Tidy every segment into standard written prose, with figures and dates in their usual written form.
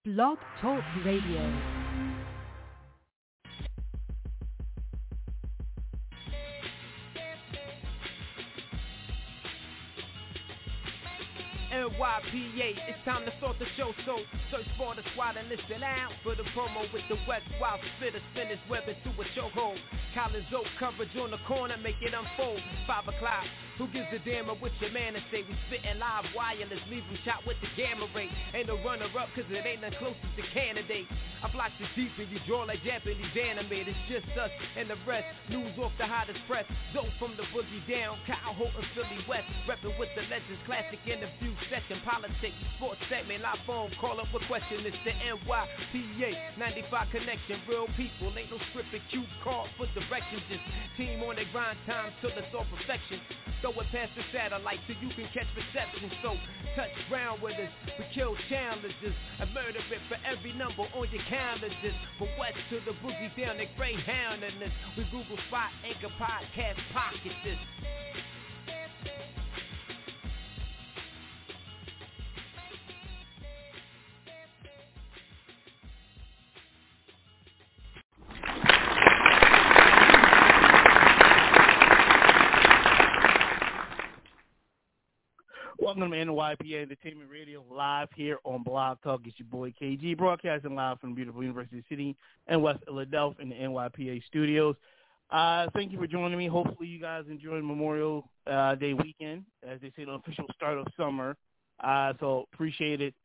Blog Talk Radio. NYPA, it's time to start the show, so search for the squad and listen out for the promo with the West Wild Spitter, spin his web into a chokehold. Collins Oak coverage on the corner, make it unfold. 5 o'clock, who gives a damn of what your man to say? We spitting live wireless, leave him shot with the gamma ray. Ain't no runner up, cause it ain't none closest to candidate. I block the deep and you draw like Japanese anime. It's just us and the rest, news off the hottest press. Zoe from the boogie down, Kyle Holton, Philly West, reppin' with the legends, classic interview session, politics, sports segment, live phone, call up a question, it's the NYPA, 95 connection, real people, ain't no scripted cue card for directions, just team on their grind time till it's all perfection, throw it past the satellite so you can catch reception, so touch ground with us, we kill challenges, and murder it for every number on your calendar, just from west to the boogie down, they greyhound in this, we Google Spot, Anchor Podcast, pocket this. Welcome to NYPA Entertainment Radio, live here on Blog Talk. It's your boy KG, broadcasting live from beautiful University City and West Philadelphia in the NYPA studios. Thank you for joining me. Hopefully you guys enjoyed Memorial Day weekend, as they say, the official start of summer. So appreciate it.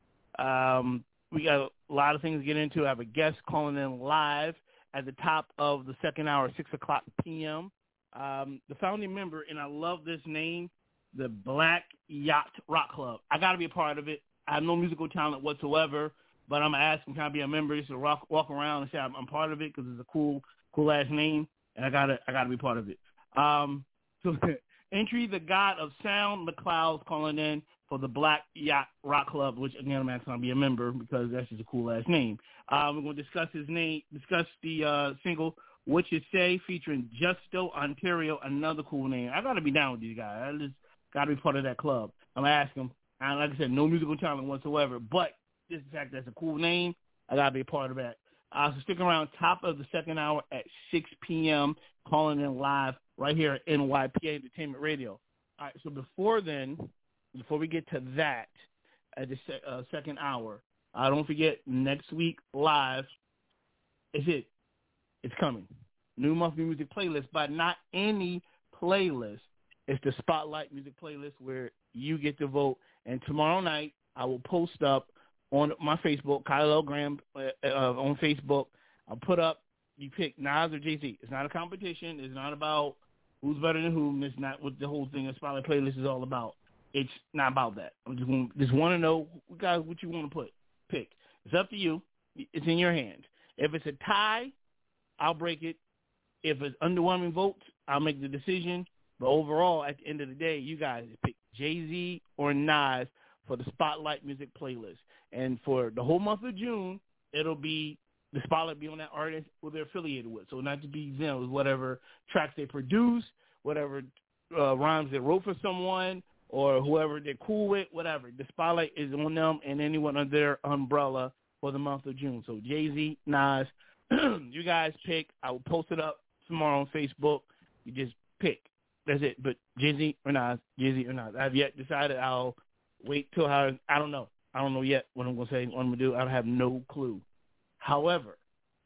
We got a lot of things to get into. I have a guest calling in live at the top of the second hour, 6 o'clock p.m. The founding member, and I love this name, the Black Yacht Rock Club. I got to be a part of it. I have no musical talent whatsoever, but I'm going to ask them, can I be a member just to walk around and say I'm part of it because it's a cool-ass name, and I gotta be part of it. So Entry, the God of Sound, McLeod's calling in for the Black Yacht Rock Club, which, again, I'm asking to be a member because that's just a cool-ass name. We're going to discuss the single, What You Say, featuring Justo Ontario, another cool name. I got to be down with these guys. I just got to be part of that club. I'm going to ask them. And like I said, no musical talent whatsoever, but just the fact that's a cool name, I got to be a part of that. So stick around, top of the second hour at 6 p.m., calling in live right here at NYPA Entertainment Radio. All right, so before we get to that at the second hour, don't forget, next week live, it's coming. New monthly music playlist, but not any playlist. It's the Spotlight Music Playlist where you get to vote. And tomorrow night, I will post up on my Facebook, Kyle L. Graham on Facebook. I'll put up, you pick Nas or Jay-Z. It's not a competition. It's not about who's better than whom. It's not what the whole thing of Spotlight Playlist is all about. It's not about that. I'm just want to know, guys, what you want to pick. It's up to you. It's in your hands. If it's a tie, I'll break it. If it's underwhelming votes, I'll make the decision. But overall, at the end of the day, you guys pick Jay-Z or Nas for the Spotlight Music Playlist. And for the whole month of June, it'll be the Spotlight be on that artist who they're affiliated with. So not to be them, whatever tracks they produce, whatever rhymes they wrote for someone, or whoever they're cool with, whatever. The Spotlight is on them and anyone under their umbrella for the month of June. So Jay-Z, Nas, you guys pick. I will post it up tomorrow on Facebook. You just pick. That's it. But Jay-Z or Nas, Jay-Z or Nas. I've yet decided. I'll wait till I don't know. I don't know yet what I'm going to say, what I'm going to do. I have no clue. However,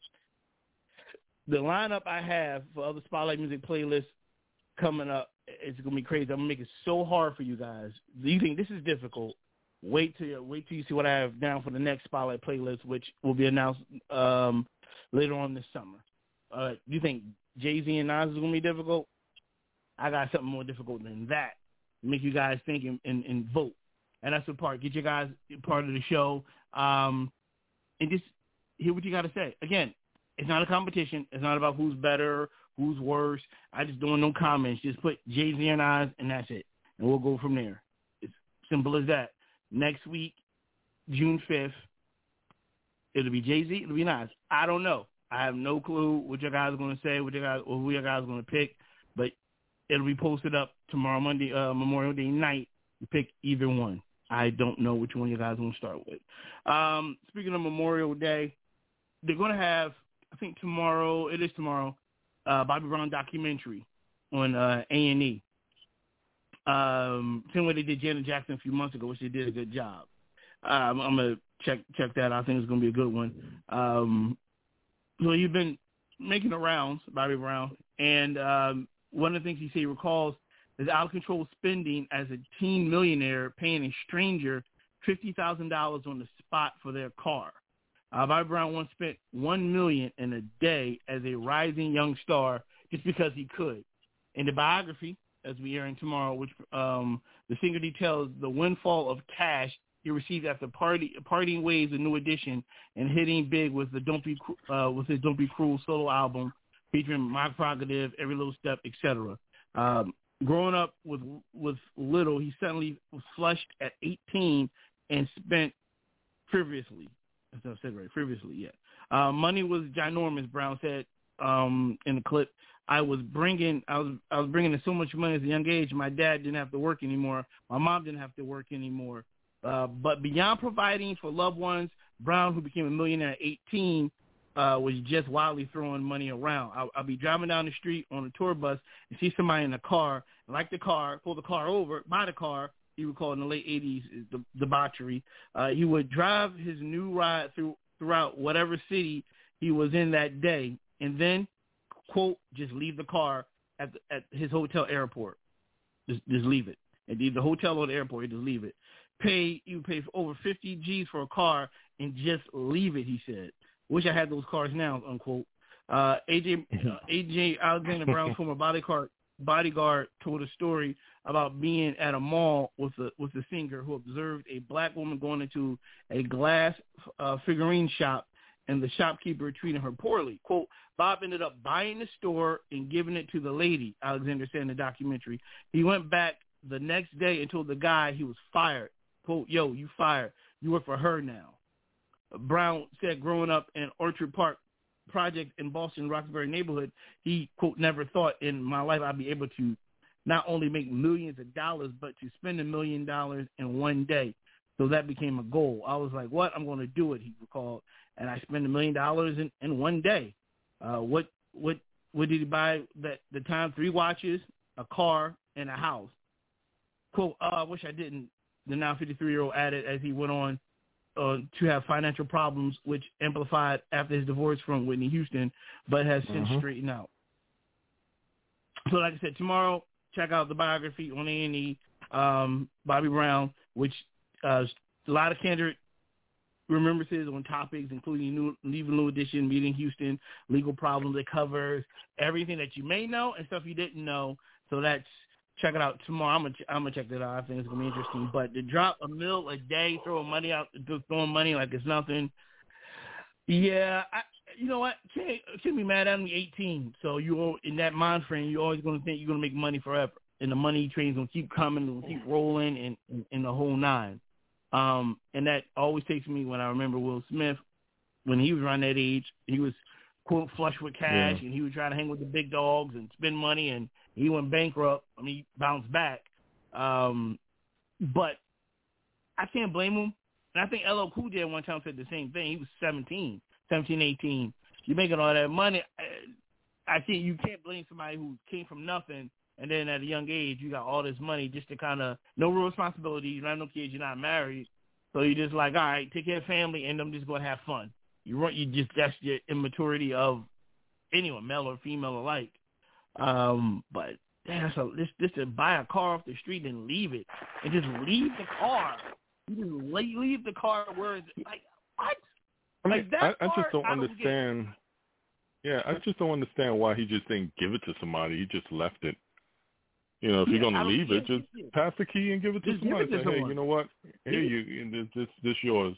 the lineup I have for other Spotlight Music playlists coming up, it's going to be crazy. I'm going to make it so hard for you guys. Do you think this is difficult? Wait till you see what I have down for the next Spotlight playlist, which will be announced later on this summer. Do you think Jay-Z and Nas is going to be difficult? I got something more difficult than that. Make you guys think and vote. And that's the part. Get you guys part of the show and just hear what you got to say. Again, it's not a competition. It's not about who's better, who's worse. I just don't want no comments. Just put Jay-Z and Nas, and that's it. And we'll go from there. It's simple as that. Next week, June 5th, it'll be Jay-Z, it'll be Nas. I don't know. I have no clue what you guys are going to say, or who you guys are going to pick, but it'll be posted up tomorrow, Monday, Memorial Day night. You pick either one. I don't know which one you guys want to start with. Speaking of Memorial Day, they're going to have, I think tomorrow, Bobby Brown documentary on A&E. Same way they did Janet Jackson a few months ago, which they did a good job. I'm going to check that out. I think it's going to be a good one. So you've been making the rounds, Bobby Brown, and one of the things he recalls is out-of-control spending as a teen millionaire paying a stranger $50,000 on the spot for their car. Bobby Brown once spent $1 million in a day as a rising young star just because he could. In the biography, as we airing tomorrow, which the singer details the windfall of cash he received after parting ways with New Edition and hitting big with his Don't Be Cruel solo album featuring My Prerogative, Every Little Step, etc. Growing up with little, he suddenly was flushed at 18 and spent frivolously. As I said right, frivolously, yeah. Money was ginormous, Brown said in the clip. I was bringing in so much money at a young age. My dad didn't have to work anymore. My mom didn't have to work anymore. But beyond providing for loved ones, Brown, who became a millionaire at 18, was just wildly throwing money around. I'll be driving down the street on a tour bus and see somebody in a car, like the car, pull the car over, buy the car. He would call it in the late 80s the debauchery. He would drive his new ride throughout whatever city he was in that day, and then, quote, just leave the car at his hotel airport. Just leave it. And the hotel or the airport, you just leave it. You pay for over 50 G's for a car and just leave it, he said. Wish I had those cars now, unquote. AJ Alexander Brown's former bodyguard told a story about being at a mall with the singer who observed a black woman going into a glass figurine shop and the shopkeeper treating her poorly. Quote, Bob ended up buying the store and giving it to the lady, Alexander said in the documentary. He went back the next day and told the guy he was fired. Quote, yo, you fired. You work for her now. Brown said growing up in Orchard Park project in Boston, Roxbury neighborhood, he, quote, never thought in my life I'd be able to not only make millions of dollars, but to spend $1 million in one day. So that became a goal. I was like, what? I'm going to do it, he recalled. And I spent $1 million in one day. What did he buy that the time? 3 watches, a car, and a house. Quote, I wish I didn't, the now 53-year-old added as he went on to have financial problems, which amplified after his divorce from Whitney Houston, but has since straightened out. So like I said, tomorrow, check out the biography on A&E, Bobby Brown, which a lot of candid remembrances on topics including leaving New Edition, meeting Houston, legal problems. It covers everything that you may know and stuff you didn't know. So check it out tomorrow. I'm gonna check that out. I think it's gonna be interesting. But to drop $1 million a day, throwing money like it's nothing. Yeah, you know what? Can't be mad at me. 18. So you in that mind frame, you're always gonna think you're gonna make money forever, and the money train's gonna keep coming, gonna keep rolling, and the whole nine. And that always takes me when I remember Will Smith when he was around that age. He was quote flush with cash, and he was trying to hang with the big dogs and spend money, and he went bankrupt. I mean, he bounced back. But I can't blame him. And I think LL Cool J one time said the same thing. He was 17, 18. You're making all that money. I think you can't blame somebody who came from nothing, and then at a young age you got all this money just to kind of no real responsibility. You don't have no kids. You're not married, so you're just like, all right, take care of family, and I'm just going to have fun. That's your immaturity of anyone, male or female alike. But just to buy a car off the street and leave it, and just leave the car. You just leave the car where it's like what? Like that I just don't understand. Yeah, I just don't understand why he just didn't give it to somebody. He just left it. You know, if you're gonna leave it, just pass the key and give it to somebody. Say, hey, you know what? Here this yours.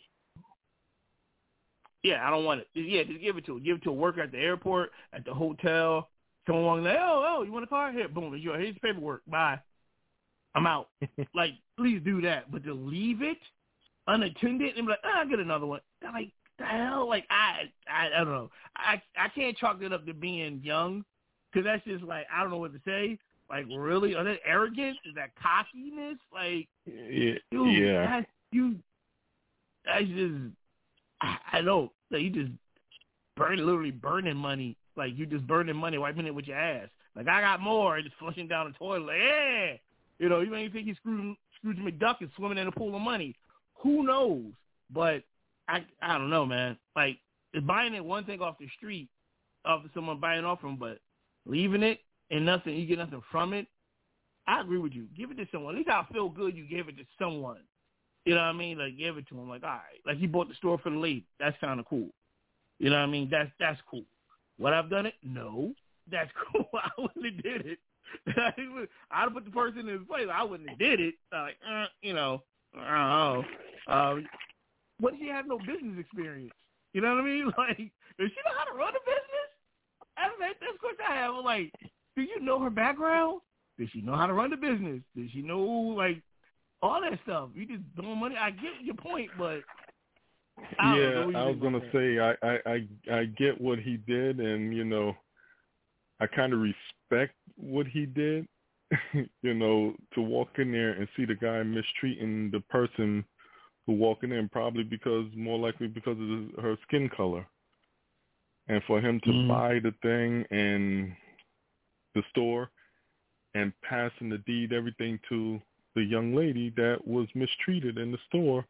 Yeah, I don't want it. Yeah, just give it to him. Give it to a worker at the airport, at the hotel. Someone like, oh, you want a car? Here, boom, here's paperwork. Bye. I'm out. Like, please do that. But to leave it unattended and be like, I'll get another one. I'm like, the hell? Like, I don't know. I can't chalk it up to being young because that's just like, I don't know what to say. Like, really? Are that arrogance? Is that cockiness? Like, dude, yeah. That's just, I don't. Like, you just literally burning money. Like, you just burning money, wiping it with your ass. Like, I got more, and just flushing down the toilet. Like, yeah. You know, you may think he's Scrooge McDuck is swimming in a pool of money. Who knows? But I don't know, man. Like, buying it one thing off the street, off of someone buying off from, but leaving it and nothing, you get nothing from it. I agree with you. Give it to someone. At least I feel good you gave it to someone. You know what I mean? Like, give it to him. Like, all right. Like, he bought the store for the lady. That's kind of cool. You know what I mean? That's cool. Would I've done it? No. That's cool. I wouldn't have did it. I'd have put the person in his place. I wouldn't have did it. Like, you know, I don't know. What if she had no business experience? You know what I mean? Like, does she know how to run a business? That's the question I have. Like, do you know her background? Does she know how to run the business? Does she know, like, all that stuff? You just throwing money. I get your point, but I was gonna say I get what he did, and you know, I kind of respect what he did. You know, to walk in there and see the guy mistreating the person who walking in, probably more likely because of her skin color, and for him to buy the thing in the store and passing the deed, everything to the young lady that was mistreated in the store,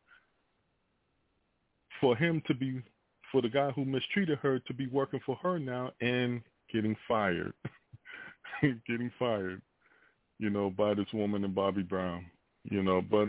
for the guy who mistreated her to be working for her now and getting fired, you know, by this woman and Bobby Brown, you know. But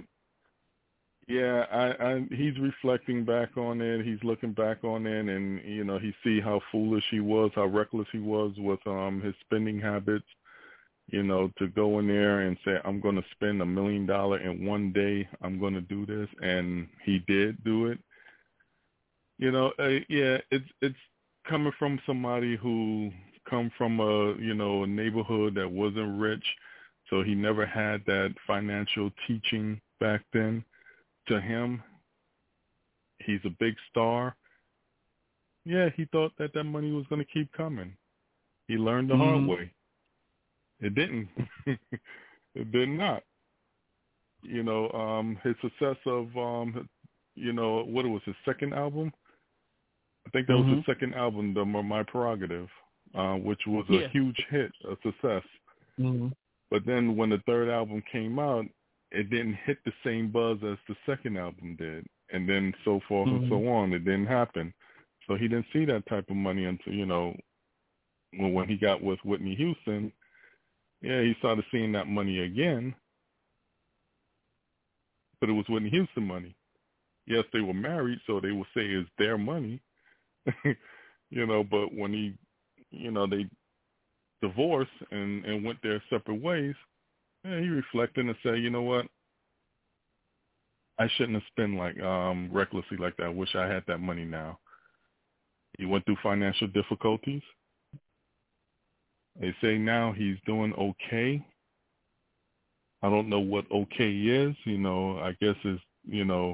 yeah, he's reflecting back on it. He's looking back on it, and you know, he see how foolish he was, how reckless he was with his spending habits. You know, to go in there and say, I'm going to spend $1 million in one day. I'm going to do this. And he did do it. You know, it's coming from somebody who come from a neighborhood that wasn't rich. So he never had that financial teaching back then. To him, he's a big star. Yeah, he thought that money was going to keep coming. He learned the hard way. It didn't. It did not. You know, his success of, you know, what it was, his second album? I think that was his second album, My Prerogative, which was a huge hit, a success. But then when the third album came out, it didn't hit the same buzz as the second album did. And then so forth and so on. It didn't happen. So he didn't see that type of money until, you know, when he got with Whitney Houston. Yeah, he started seeing that money again, but it was Whitney Houston money. Yes, they were married, so they would say it's their money, you know, but when they divorced and went their separate ways, yeah, he reflected and said, you know what, I shouldn't have spent like recklessly like that. I wish I had that money now. He went through financial difficulties. They say now he's doing okay. I don't know what okay is. You know, I guess it's, you know,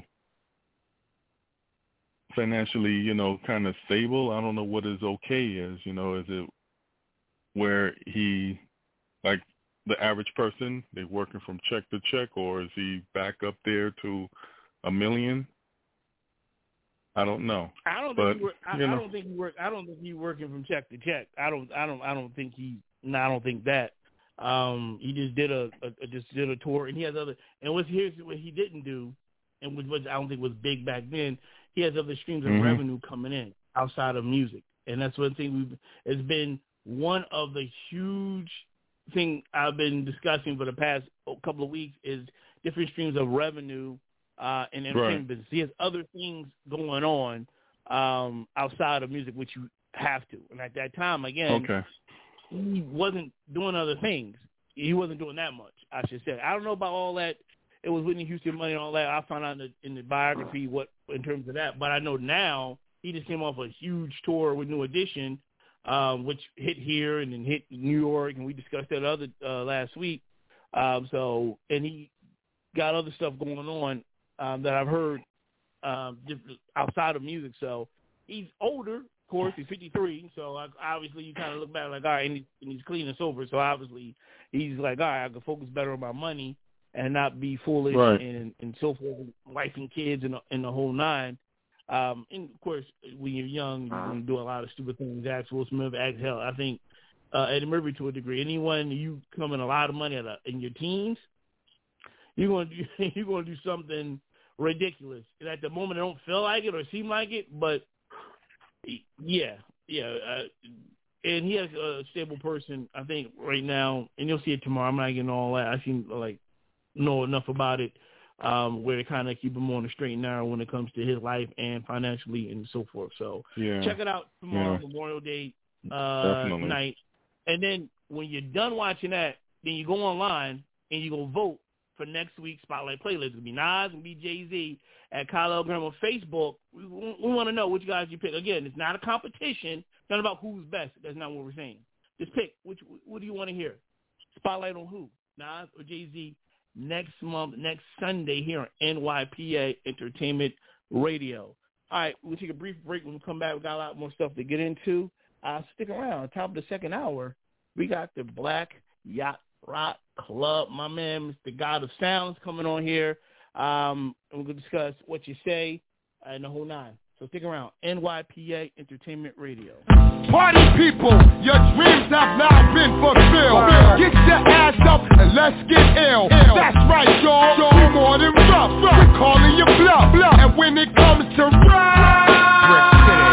financially, you know, kind of stable. I don't know what his okay is. You know, is it where he, like the average person, they're working from check to check, or is he back up there to $1 million? I don't know. I don't think he's working from check to check. I don't think that. He just did a tour, and he has other. And here's what he didn't do, and which I don't think was big back then. He has other streams of revenue coming in outside of music, and that's one thing it's been one of the huge thing I've been discussing for the past couple of weeks is different streams of revenue. In entertainment business. He has other things going on outside of music, which you have to. And at that time, again, he wasn't doing other things. He wasn't doing that much, I should say. I don't know about all that. It was Whitney Houston money and all that. I found out in the biography what in terms of that. But I know now he just came off a huge tour with New Edition, which hit here and then hit New York, and we discussed that last week. And he got other stuff going on. That I've heard outside of music. So he's older. course, he's 53, so obviously you kind of look back like, all right, and he's clean and sober, so obviously he's like, all right, I can focus better on my money and not be foolish and so forth, wife and kids and the whole nine. And, of course, when you're young, you're going to do a lot of stupid things. Ask Will Smith, ask hell. I think Eddie Murphy to a degree. Anyone you come in a lot of money in your teens, you're going to do something ridiculous. And at the moment, I don't feel like it or seem like it, but yeah. And he has a stable person, I think, right now, and you'll see it tomorrow. I'm not getting all that. I seem like know enough about it where to kind of keep him on the straight and narrow when it comes to his life and financially and so forth. So check it out tomorrow, Memorial Day night. And then when you're done watching that, then you go online and you go vote for next week's Spotlight playlist. It'll be Nas and be Jay-Z at Kyle L. Graham on Facebook. We want to know which guys you pick. Again, it's not a competition. It's not about who's best. That's not what we're saying. Just pick. What do you want to hear? Spotlight on who? Nas or Jay-Z? Next Sunday here on NYPA Entertainment Radio. All right, we'll take a brief break. When we come back, we got a lot more stuff to get into. Stick around. Top of the second hour, we got the Black Yacht Rock Club. My man, Mr. God of Sounds, coming on here. And we're going to discuss what you say and the whole nine. So stick around. NYPA Entertainment Radio. Party people, your dreams have now been fulfilled. Get your ass up and let's get ill. That's right, y'all. We're more than rough. We're calling you bluff. And when it comes to ride,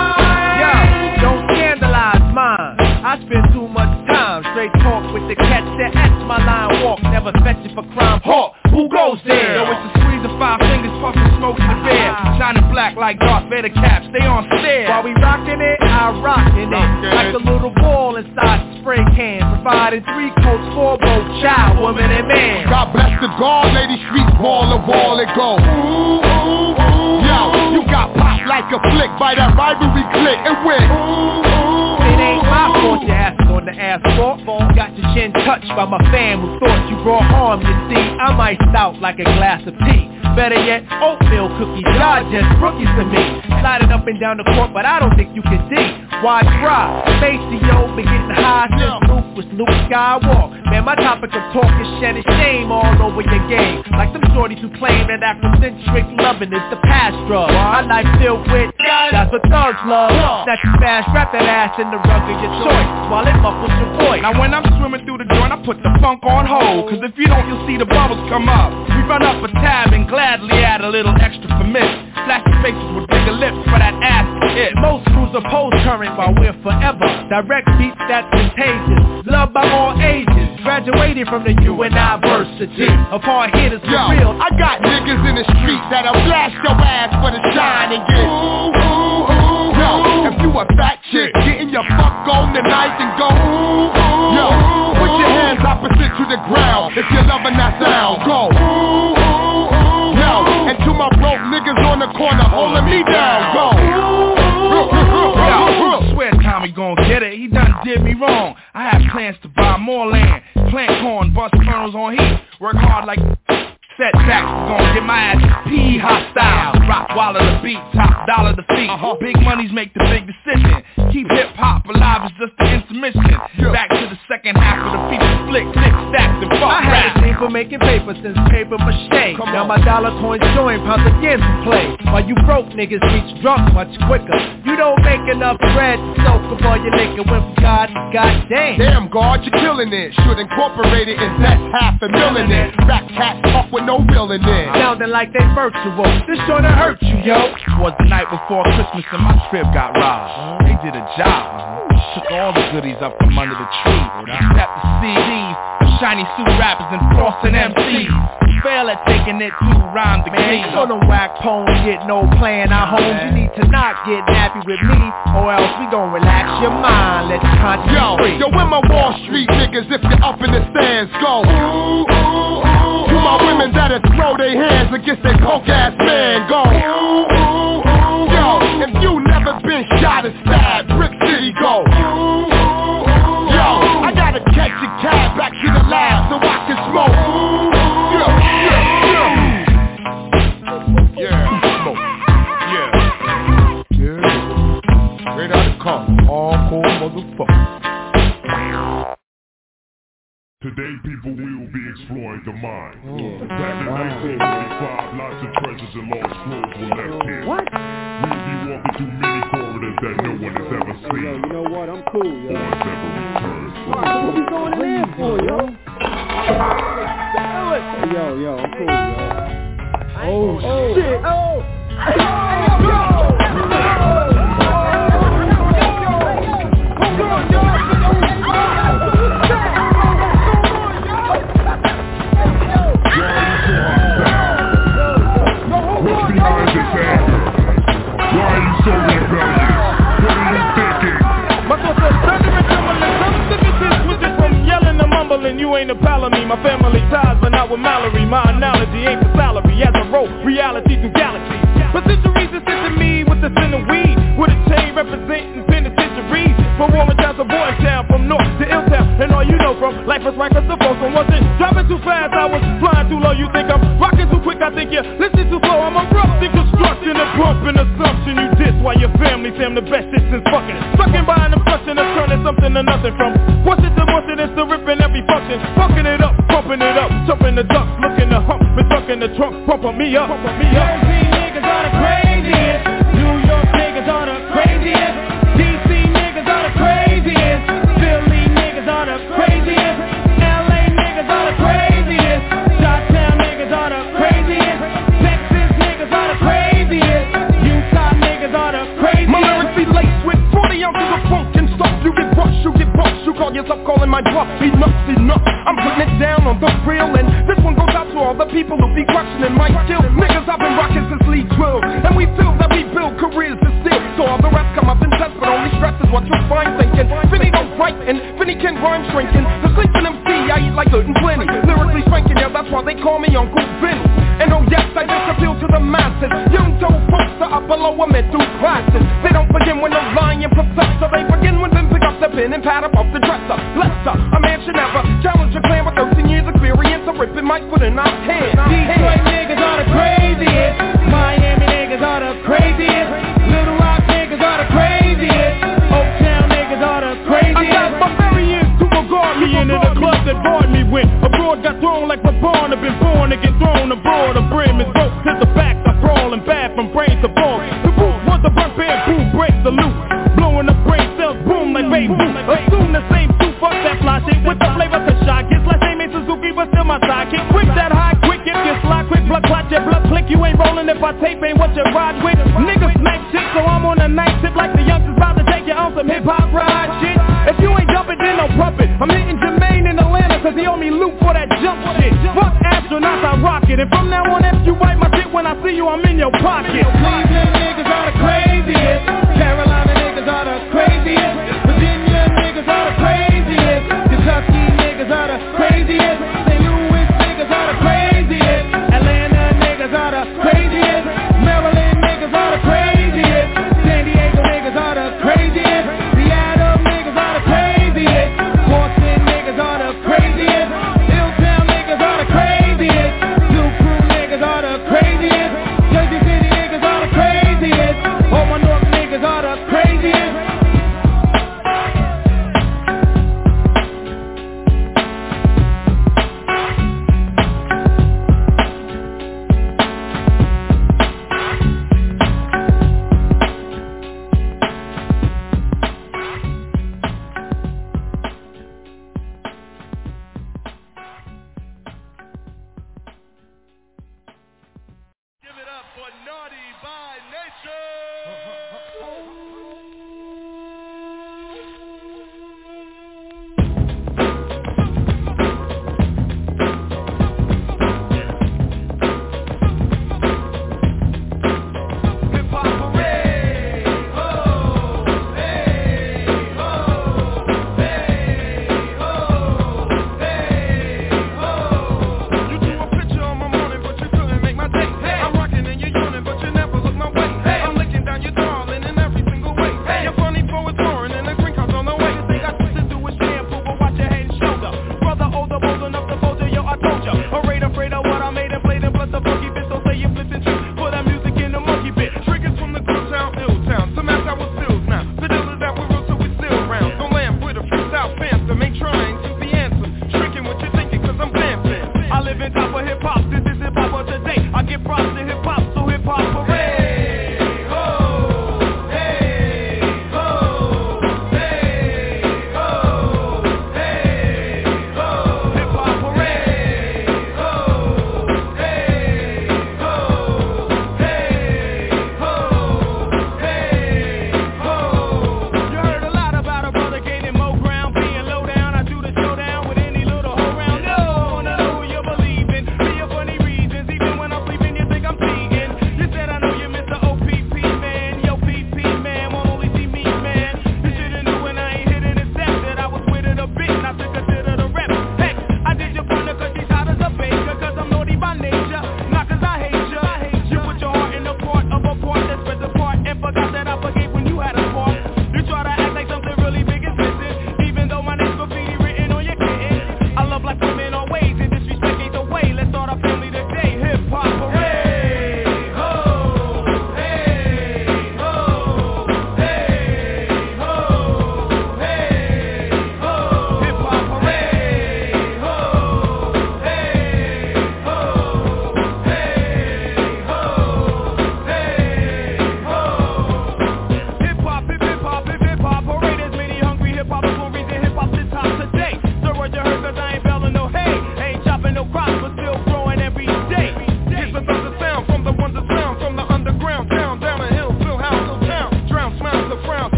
yo, don't scandalize mine. I spend too much time straight talk with the cats that ask my line walk. Never fetch it for crime. Hawk, who goes there? Yo, it's a squeeze of 5 fingers, puffing smoke in the bed. Shining black like Darth Vader caps, stay on stairs. While we rockin' it, I rockin' it. Like a little ball inside the spray can. Providing 3 coats for both child, woman, and man. God bless the guard, lady streets, wall to wall it go. Ooh, ooh, ooh. Yo, you got popped like a flick by that rivalry click and went. Ooh, ooh. It ain't my fault your ass on the asphalt. Got your chin touched by my fam who thought you brought harm. You see, I'm iced out like a glass of tea. Better yet, oatmeal cookies, y'all just rookies to me. Sliding up and down the court, but I don't think you can see. Why try? Maceo been getting high since Luke Skywalker. Man, my topic of talk is shedding shame all over your game. Like some shorties who claim that Afrocentric loving is the past drug. My life filled with that's what thugs love. Snatch you fast, wrap that ass in the rug of your choice while it muffles your voice. Now when I'm swimming through the joint, I put the funk on hold. Cause if you don't, you'll see the bubbles come up. We run up a tab and gladly add a little extra for miss. Flashy faces with bigger lips for that ass to hit. Most crews are post-current while we're forever. Direct beats that's contagious. Loved by all ages. Graduated from the University of hard hitters for real. I got niggas in the street that'll blast your ass for the shine and get ooh, ooh, ooh. Yo, if you a fat chick, getting your fuck on tonight and go ooh, ooh. Yo, put your hands opposite to the ground if you're loving that sound. Go ooh, ooh, ooh. Yo, and to my broke niggas on the corner holding me down. Go swear Tommy gon' get it, he done did me wrong. I have plans to buy more land, plant corn, bust kernels on heat, work hard like setbacks, gon' get my ass P hostile. Rock wallet the beat, top dollar the feet. Big monies make the big decision. Keep hip hop alive is just the intermission. Back to the second half of the feature flick, click, stacks and fuck I had a thing for making paper since paper mache. Now my dollar coins join pounds again to play. While you broke niggas reach drunk much quicker. You don't make enough bread to soak up all your liquor when God is goddamn. Damn God, you're killing it. Should incorporate it, invest $500,000 in it. Rap cats talk with no real in it. Sounding like they virtual. This gonna hurt you, yo. Was the night before Christmas and my crib got robbed. They did a job. Took all the goodies up from under the tree. Except the CDs, shiny suit rappers and frosting MCs. Fail at taking it to rhyme the game. Man, so them whack poems get no playing our homes. You need to not get nappy with me, or else we gon' relax your mind. Let your conscience free. Yo, where my Wall Street niggas if you're up in the stands go? Ooh, ooh, ooh. To my women that'll throw their hands against their punk ass man go. Ooh, ooh, ooh. Yo, if you never been shot and stabbed, Brick City go. Ooh, ooh, ooh. Yo, I gotta catch a cab back to the lab so I can smoke. Ooh, straight out of come. Hardcore motherfuckers. Today people will be exploring the mind. Back in 1945, lots of treasures and lost scrolls were left here. What? We'll be walking through many corridors that no one has ever seen. Yo, you know what? I'm cool, yo. Or has ever returned from. What we going in there for, yo? Yo, I'm cool, yo. Oh, shit. Oh. You ain't a pal of me, my family ties, but not with Mallory. My analogy ain't for salary, as I roll reality through galaxies. But centuries is to me with the sin of weed, with a chain representing penitentiaries. From Warren Town to Boys Town, from North to Illtown, and all you know from life was right, cause the folks wasn't dropping too fast, I was flying too low. You think I'm rocking too quick, I think you're listening too slow. I'm erupting, construction and pumping assumption. You diss while your family say I'm the best shit since fucking. Sucking by an impression of turning something to nothing. From what's it to what's it, it's to ripping every function. Fucking it up, pumping it up, jumping the ducks, looking to hump, been stuck in the trunk, pumping me up. DC niggas are the craziest, New York niggas are the craziest, DC niggas are the craziest, Philly niggas are the craziest, LA niggas are the craziest, Chi-Town niggas are the craziest, Texas niggas are the craziest, Utah niggas are the craziest. My lyrics be laced with 40 ounces of funk and stuff. You get brushed, you get bumped, you call yourself calling my bluff. Enough, I'm putting it down on the real, and this one goes out to all the people who be questioning my skill. Niggas, I've been rocking since Lee 12, and we feel that we build careers to steal. So all the rest come up and test, but only stress is what you'll find thinking. Vinny don't write, and Vinny can rhyme shrinking. The sleeping MC, I eat like good and plenty. Lyrically spanking, yeah, that's why they call me Uncle Vinny. And oh yes, I just appeal to the masses. Young dope folks are up below a middle classes. They don't begin with no lying professor. They begin with them pick up the pen and pad up off the dresser. Lester, a man should never challenge a clan with 13 years experience of ripping mics with an out hand. Detroit niggas are the craziest, Miami niggas are the craziest, Little Rock niggas are the craziest, Oaktown niggas are the craziest. I got barbarians to regard me into the club that barred me when abroad got thrown like LeBron. Have been born to get thrown abroad. The brim is broke to the back, I brawl and bad from brain to bone. The boot was a burnt bamboo, break the loop, blowing up brain cells, boom like baby. Assume the same two, fuck that fly shit with the flavor to shot. Gets like same Suzuki, but still my sidekick. Quick that high, quick if you slide, quick blood clot, your blood click. You ain't rolling if I tape ain't what you ride with. Niggas smack shit, so I'm on a night tip like the youngsters about to take you on some hip hop ride shit. If you ain't jumping, then don't pump it. I'm hitting Jermaine in Atlanta, cause he owe me loot for that jump shit. Fuck astronauts, I rock it. And from now on, if you wipe my shit when I see you, I'm in your pocket. Cleveland niggas are the craziest, Carolina niggas are the craziest, Virginia niggas are the craziest, Kentucky niggas are the craziest, St. Louis niggas are the craziest, Atlanta niggas are the craziest, Maryland niggas are the craziest, San Diego niggas are the craziest, Seattle niggas are the craziest, Boston niggas are the craziest, Hilltown niggas are the craziest, Blue Crew niggas are the craziest, Jersey City niggas are the craziest.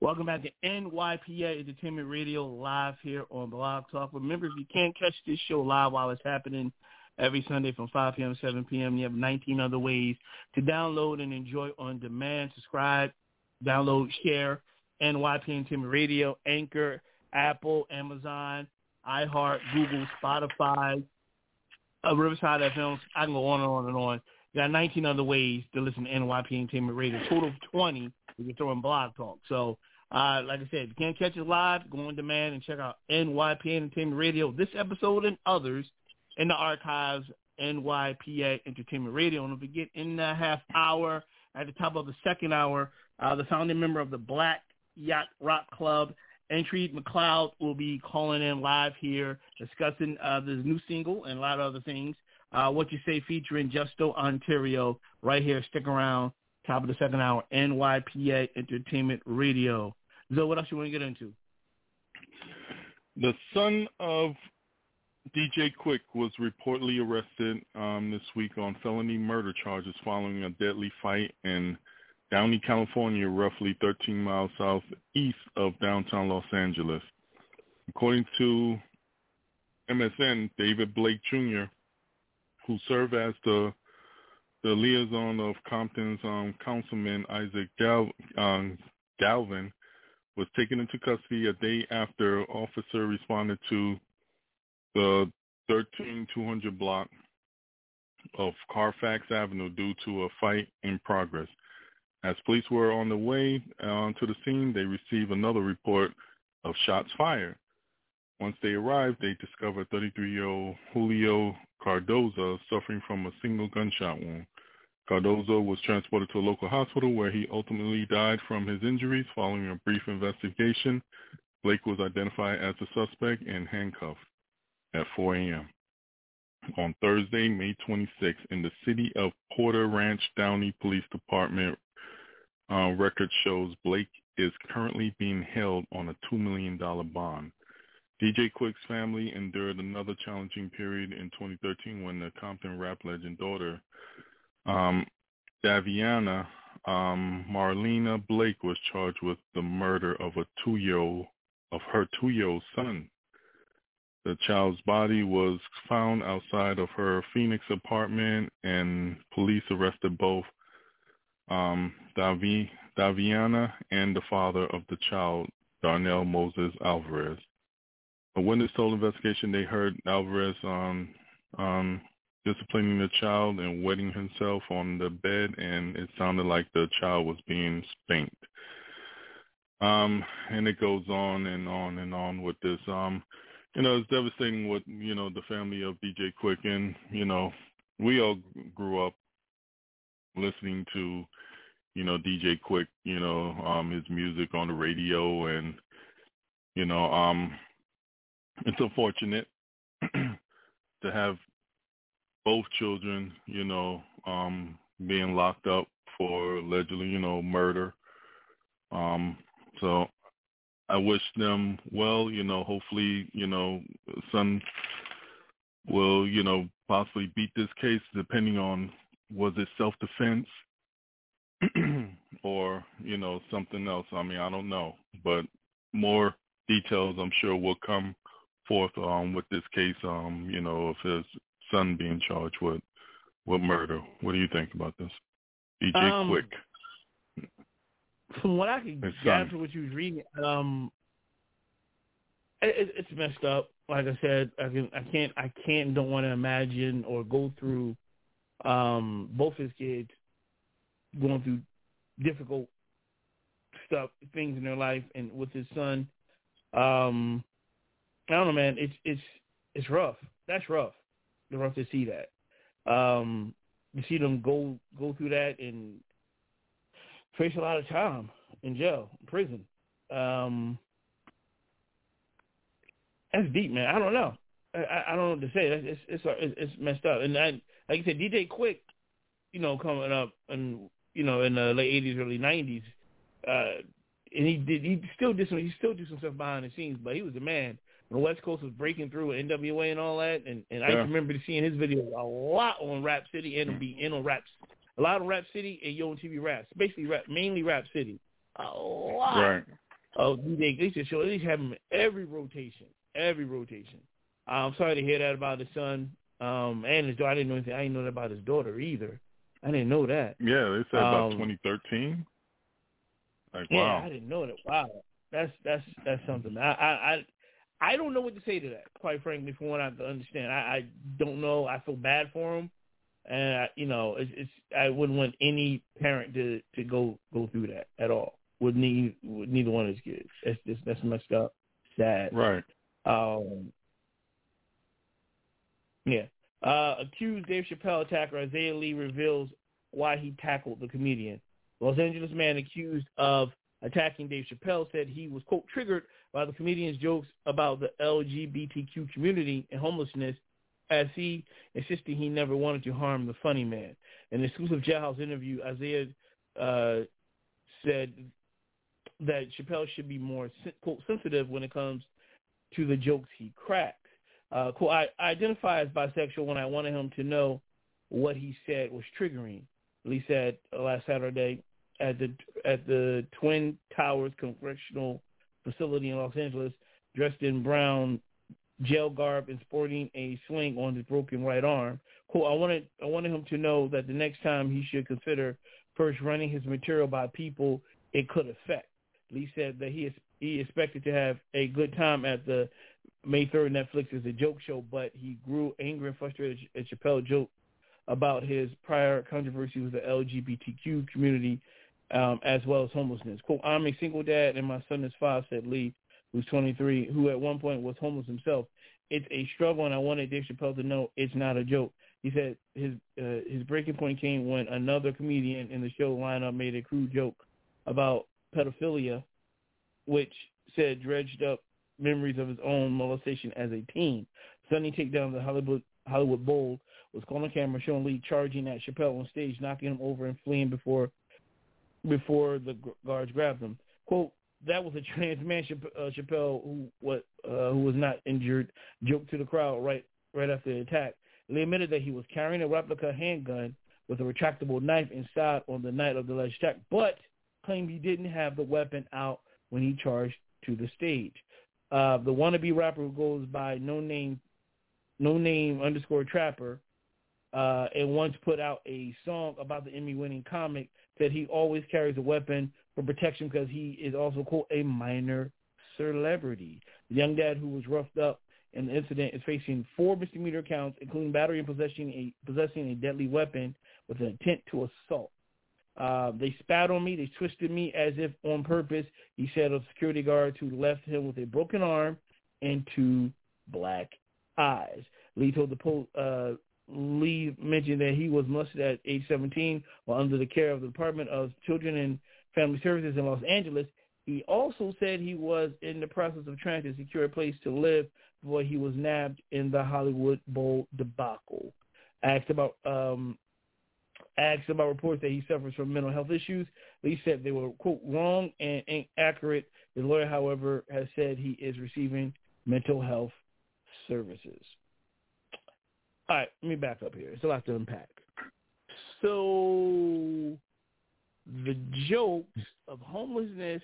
Welcome back to NYPA Entertainment Radio, live here on Blog Talk. Remember, if you can't catch this show live while it's happening every Sunday from 5 p.m. to 7 p.m., you have 19 other ways to download and enjoy on demand. Subscribe, download, share NYPA Entertainment Radio, Anchor, Apple, Amazon, iHeart, Google, Spotify, Riverside FM. I can go on and on and on. You got 19 other ways to listen to NYPA Entertainment Radio. Total of 20 if you're throwing Blog Talk. So, like I said, if you can't catch it live, go on demand and check out NYPA Entertainment Radio. This episode and others in the archives, NYPA Entertainment Radio. And don't forget, in the half hour, at the top of the second hour, the founding member of the Black Yacht Rock Club, Entry McLeod, will be calling in live here, discussing the new single and a lot of other things. What You Say featuring Justo Ontario right here. Stick around. Top of the second hour, NYPA Entertainment Radio. Zoe, what else you want to get into? The son of DJ Quick was reportedly arrested this week on felony murder charges following a deadly fight in Downey, California, roughly 13 miles southeast of downtown Los Angeles. According to MSN, David Blake Jr., who served as the liaison of Compton's Councilman Isaac Galvin, was taken into custody a day after an officer responded to the 13200 block of Carfax Avenue due to a fight in progress. As police were on the way to the scene, they received another report of shots fired. Once they arrived, they discovered 33-year-old Julio Cardoza suffering from a single gunshot wound. Cardozo was transported to a local hospital where he ultimately died from his injuries. Following a brief investigation, Blake was identified as the suspect and handcuffed at 4 a.m. on Thursday, May 26th, in the city of Porter Ranch Downey Police Department. Record shows Blake is currently being held on a $2 million bond. DJ Quick's family endured another challenging period in 2013 when the Compton rap legend daughter, Daviana Marlena Blake, was charged with the murder of her two-year-old son. The child's body was found outside of her Phoenix apartment, and police arrested both Daviana and the father of the child, Darnell Moses Alvarez. A witness told investigation they heard Alvarez disciplining the child and wetting himself on the bed, and it sounded like the child was being spanked. And it goes on and on and on with this. It's devastating what, the family of DJ Quick, and, we all grew up listening to, DJ Quick, his music on the radio, and, it's unfortunate to have both children, being locked up for allegedly, murder. So I wish them well, hopefully, son will, possibly beat this case, depending on, was it self-defense or, something else. I mean, I don't know, but more details I'm sure will come forth with this case, of his son being charged with murder. What do you think about this? DJ Quick. From what I could gather from what you was reading, it's messed up. Like I said, I don't want to imagine or go through both his kids going through difficult things in their life, and with his son. I don't know, man. It's rough. That's rough. It's rough to see that. To see them go through that and face a lot of time in jail, prison. That's deep, man. I don't know. I don't know what to say. It's messed up. And like I said, DJ Quick, coming up, and in the late '80s, early '90s, and he still did some stuff behind the scenes, but he was the man. The West Coast was breaking through with NWA and all that, and I remember seeing his videos a lot on Rap City and on Raps, a lot on Rap City and Yo MTV Raps, basically mainly Rap City, a lot. Right. Oh, they should show. At least have him in every rotation. I'm sorry to hear that about his son and his daughter. I didn't know anything. I didn't know that about his daughter either. I didn't know that. Yeah, they said about 2013. Like, yeah, wow. I didn't know that. Wow, that's something. I don't know what to say to that. Quite frankly, from what I understand, I don't know. I feel bad for him, and I wouldn't want any parent to go through that at all. With neither one of his kids. That's messed up. Sad. Right. Yeah. Accused Dave Chappelle attacker Isaiah Lee reveals why he tackled the comedian. Los Angeles man accused of attacking Dave Chappelle said he was, quote, triggered by the comedian's jokes about the LGBTQ community and homelessness, as he insisted he never wanted to harm the funny man. In an exclusive Jailhouse interview, Isaiah said that Chappelle should be more, quote, sensitive when it comes to the jokes he cracks. Quote, I identify as bisexual when I wanted him to know what he said was triggering. Lee said last Saturday at the Twin Towers Correctional Facility in Los Angeles, dressed in brown jail garb and sporting a sling on his broken right arm. Quote, I wanted him to know that the next time he should consider first running his material by people it could affect. Lee said that he expected to have a good time at the May 3rd Netflix is a joke show, but he grew angry and frustrated at Chappelle joke about his prior controversy with the LGBTQ community, as well as homelessness. Quote, I'm a single dad and my son is 5, said Lee, who's 23, who at one point was homeless himself. It's a struggle, and I wanted Dave Chappelle to know it's not a joke. He said his breaking point came when another comedian in the show lineup made a crude joke about pedophilia, which said dredged up memories of his own molestation as a teen. Sunny takedown of the Hollywood Bowl was caught on camera showing Lee charging at Chappelle on stage, knocking him over and fleeing before the guards grabbed him. Quote, that was a trans man, Chappelle, who was not injured, joked to the crowd right after the attack. Lee admitted that he was carrying a replica handgun with a retractable knife inside on the night of the alleged attack, but claimed he didn't have the weapon out when he charged to the stage. The wannabe rapper who goes by no name _ Trapper, and once put out a song about the Emmy-winning comic, said he always carries a weapon for protection because he is also, quote, a minor celebrity. The young dad who was roughed up in the incident is facing 4 misdemeanor counts, including battery and possessing a deadly weapon with an intent to assault. They spat on me. They twisted me as if on purpose, he said of security guards who left him with a broken arm and 2 black eyes. Lee told the Lee mentioned that he was molested at age 17 while under the care of the Department of Children and Family Services in Los Angeles. He also said he was in the process of trying to secure a place to live before he was nabbed in the Hollywood Bowl debacle. Asked about reports that he suffers from mental health issues. Lee said they were, quote, wrong and inaccurate. The lawyer, however, has said he is receiving mental health services. All right, let me back up here. It's a lot to unpack. So the jokes of homelessness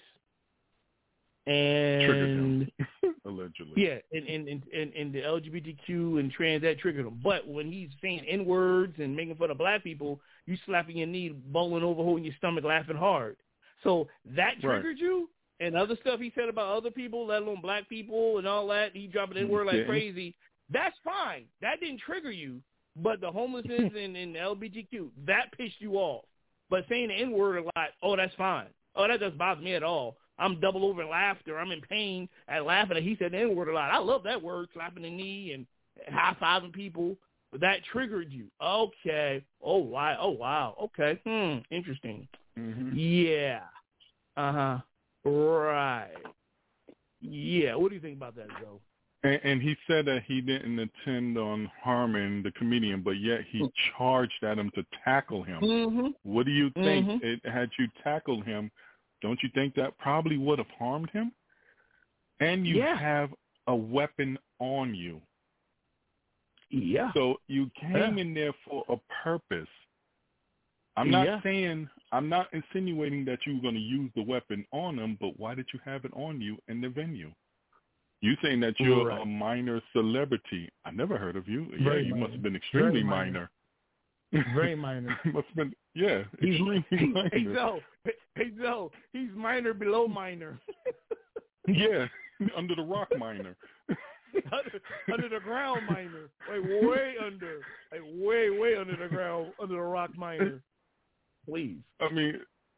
and allegedly, yeah, and the LGBTQ and trans, that triggered him. But when he's saying N-words and making fun of black people, you slapping your knee, bowling over, holding your stomach, laughing hard. So that triggered you, and other stuff he said about other people, let alone black people and all that. He dropping N-word like crazy. That's fine. That didn't trigger you. But the homelessness and LGBTQ, that pissed you off. But saying the N-word a lot, oh, that's fine. Oh, that doesn't bother me at all. I'm double over in laughter. I'm in pain at laughing that he said the N-word a lot. I love that word, slapping the knee and high-fiving people. But that triggered you. Okay. Oh, wow. Okay. Interesting. Mm-hmm. Yeah. Uh-huh. Right. Yeah. What do you think about that, Joe? And he said that he didn't intend on harming the comedian, but yet he charged at him to tackle him. Mm-hmm. What do you think? Had you tackled him, don't you think that probably would have harmed him? And you have a weapon on you. Yeah. So you came in there for a purpose. I'm not saying, I'm not insinuating that you were going to use the weapon on them, but why did you have it on you in the venue? You saying that you're a minor celebrity. I never heard of you. Very you minor. Must have been extremely minor. Very minor. Must have been, extremely minor. Hey, Zoe, he's minor below minor. Yeah, under the rock minor. under the ground minor. Like way under. Like way under the ground, under the rock minor. Please. I mean,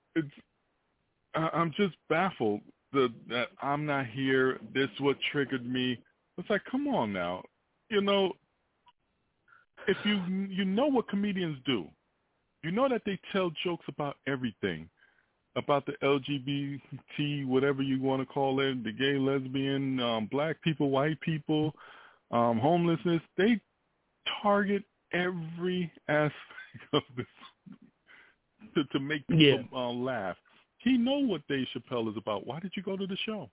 I'm just baffled that I'm not here. This is what triggered me. It's like, come on now. You know, if you know what comedians do, you know that they tell jokes about everything, about the LGBT, whatever you want to call it, the gay, lesbian, black people, white people, homelessness. They target every aspect of this to make people laugh. He know what Dave Chappelle is about. Why did you go to the show?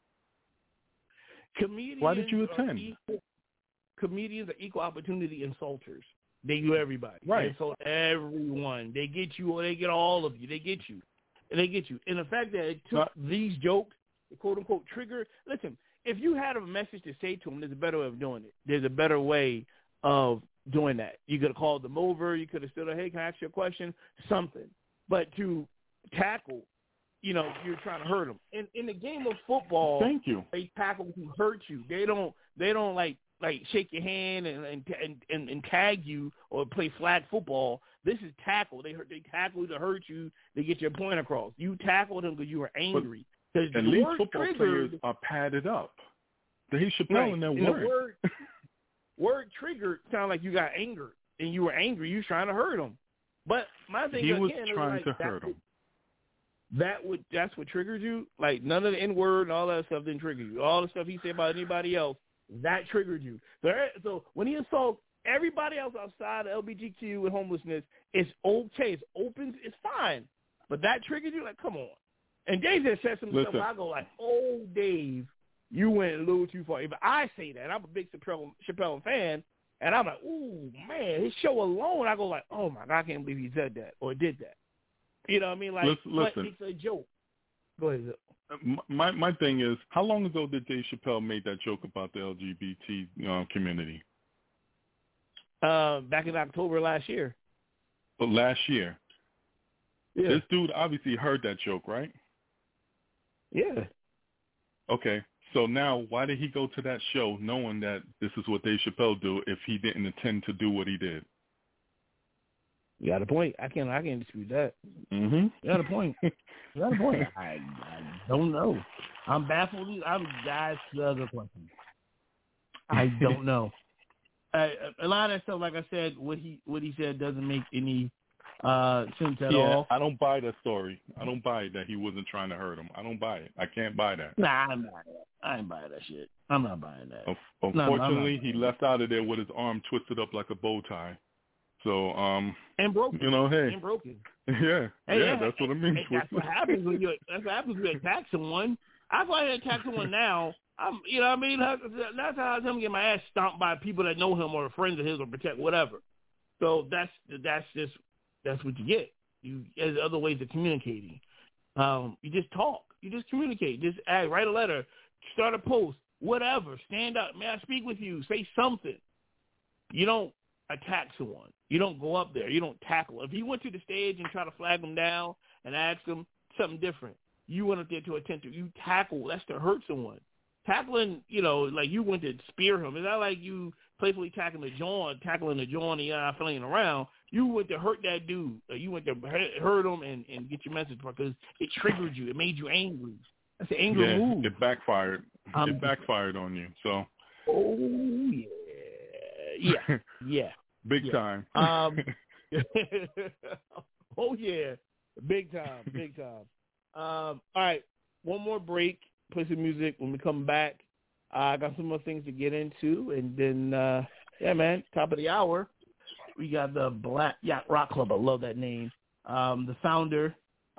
Comedians. Why did you attend? Comedians are equal opportunity insulters. They do everybody. Right. They insult everyone. They get you or they get all of you. They get you. And they get you. And the fact that it took these jokes, the quote-unquote trigger, listen, if you had a message to say to them, there's a better way of doing it. There's a better way of doing that. You could have called them over. You could have said, hey, can I ask you a question? Something. But to tackle, you know, you're trying to hurt them. In the game of football, thank you. They tackle to hurt you. They don't like shake your hand and tag you or play flag football. This is tackle. They tackle to hurt you. They get your point across. You tackled them because you were angry. And these football players are padded up. Dave Chappelle in that word. The word triggered sound like you got anger and you were angry. You was trying to hurt them. But my thing he again, was trying to hurt him. That's what triggered you. Like none of the N-word and all that stuff didn't trigger you. All the stuff he said about anybody else, that triggered you. So when he insults everybody else outside of LGBTQ and homelessness, it's okay. It's open. It's fine. But that triggered you. Like, come on. And Dave just said some stuff. I go like, oh, Dave, you went a little too far. If I say that, I'm a big Chappelle fan, and I'm like, ooh, man, his show alone, I go like, oh, my God, I can't believe he said that or did that. You know what I mean? Like, listen, but it's a joke. Go ahead. My thing is, how long ago did Dave Chappelle make that joke about the LGBT community? Back in October last year. Last year? Yeah. This dude obviously heard that joke, right? Yeah. Okay. So now why did he go to that show knowing that this is what Dave Chappelle do if he didn't intend to do what he did? You got a point. I can't dispute that. Mm-hmm. You got a point. I don't know. I'm baffled. That's the other question. I don't know. A lot of that stuff, like I said, what he said doesn't make any sense at all. I don't buy that story. I don't buy it that he wasn't trying to hurt him. I don't buy it. I can't buy that. Nah, I ain't buying that shit. I'm not buying that. Unfortunately, he left out of there with his arm twisted up like a bow tie. So, and broken. You know, hey. And broken. Yeah, that's what I mean. That's what happens when you attack someone. I go ahead and attack someone now. You know what I mean? That's how I tell him get my ass stomped by people that know him or friends of his or protect whatever. So that's what you get. There's other ways of communicating. You just talk. You just communicate. Just write a letter, start a post, whatever. Stand up. May I speak with you? Say something. You don't attack someone. You don't go up there. You don't tackle. If he went to the stage and try to flag him down and ask him something different, you went up there to attempt to. You tackle. That's to hurt someone. Tackling, like you went to spear him. It's not like you playfully tackling the joint and you're not flinging around. You went to hurt that dude. You went to hurt him and get your message because it triggered you. It made you angry. That's an angry move. It backfired. It backfired on you. So. Oh, yeah. Yeah. Big time. Oh, yeah. Big time. All right. One more break. Play some music. When we come back, I got some more things to get into. And then, man, top of the hour, we got the Black Yacht Rock Club. I love that name. The founder,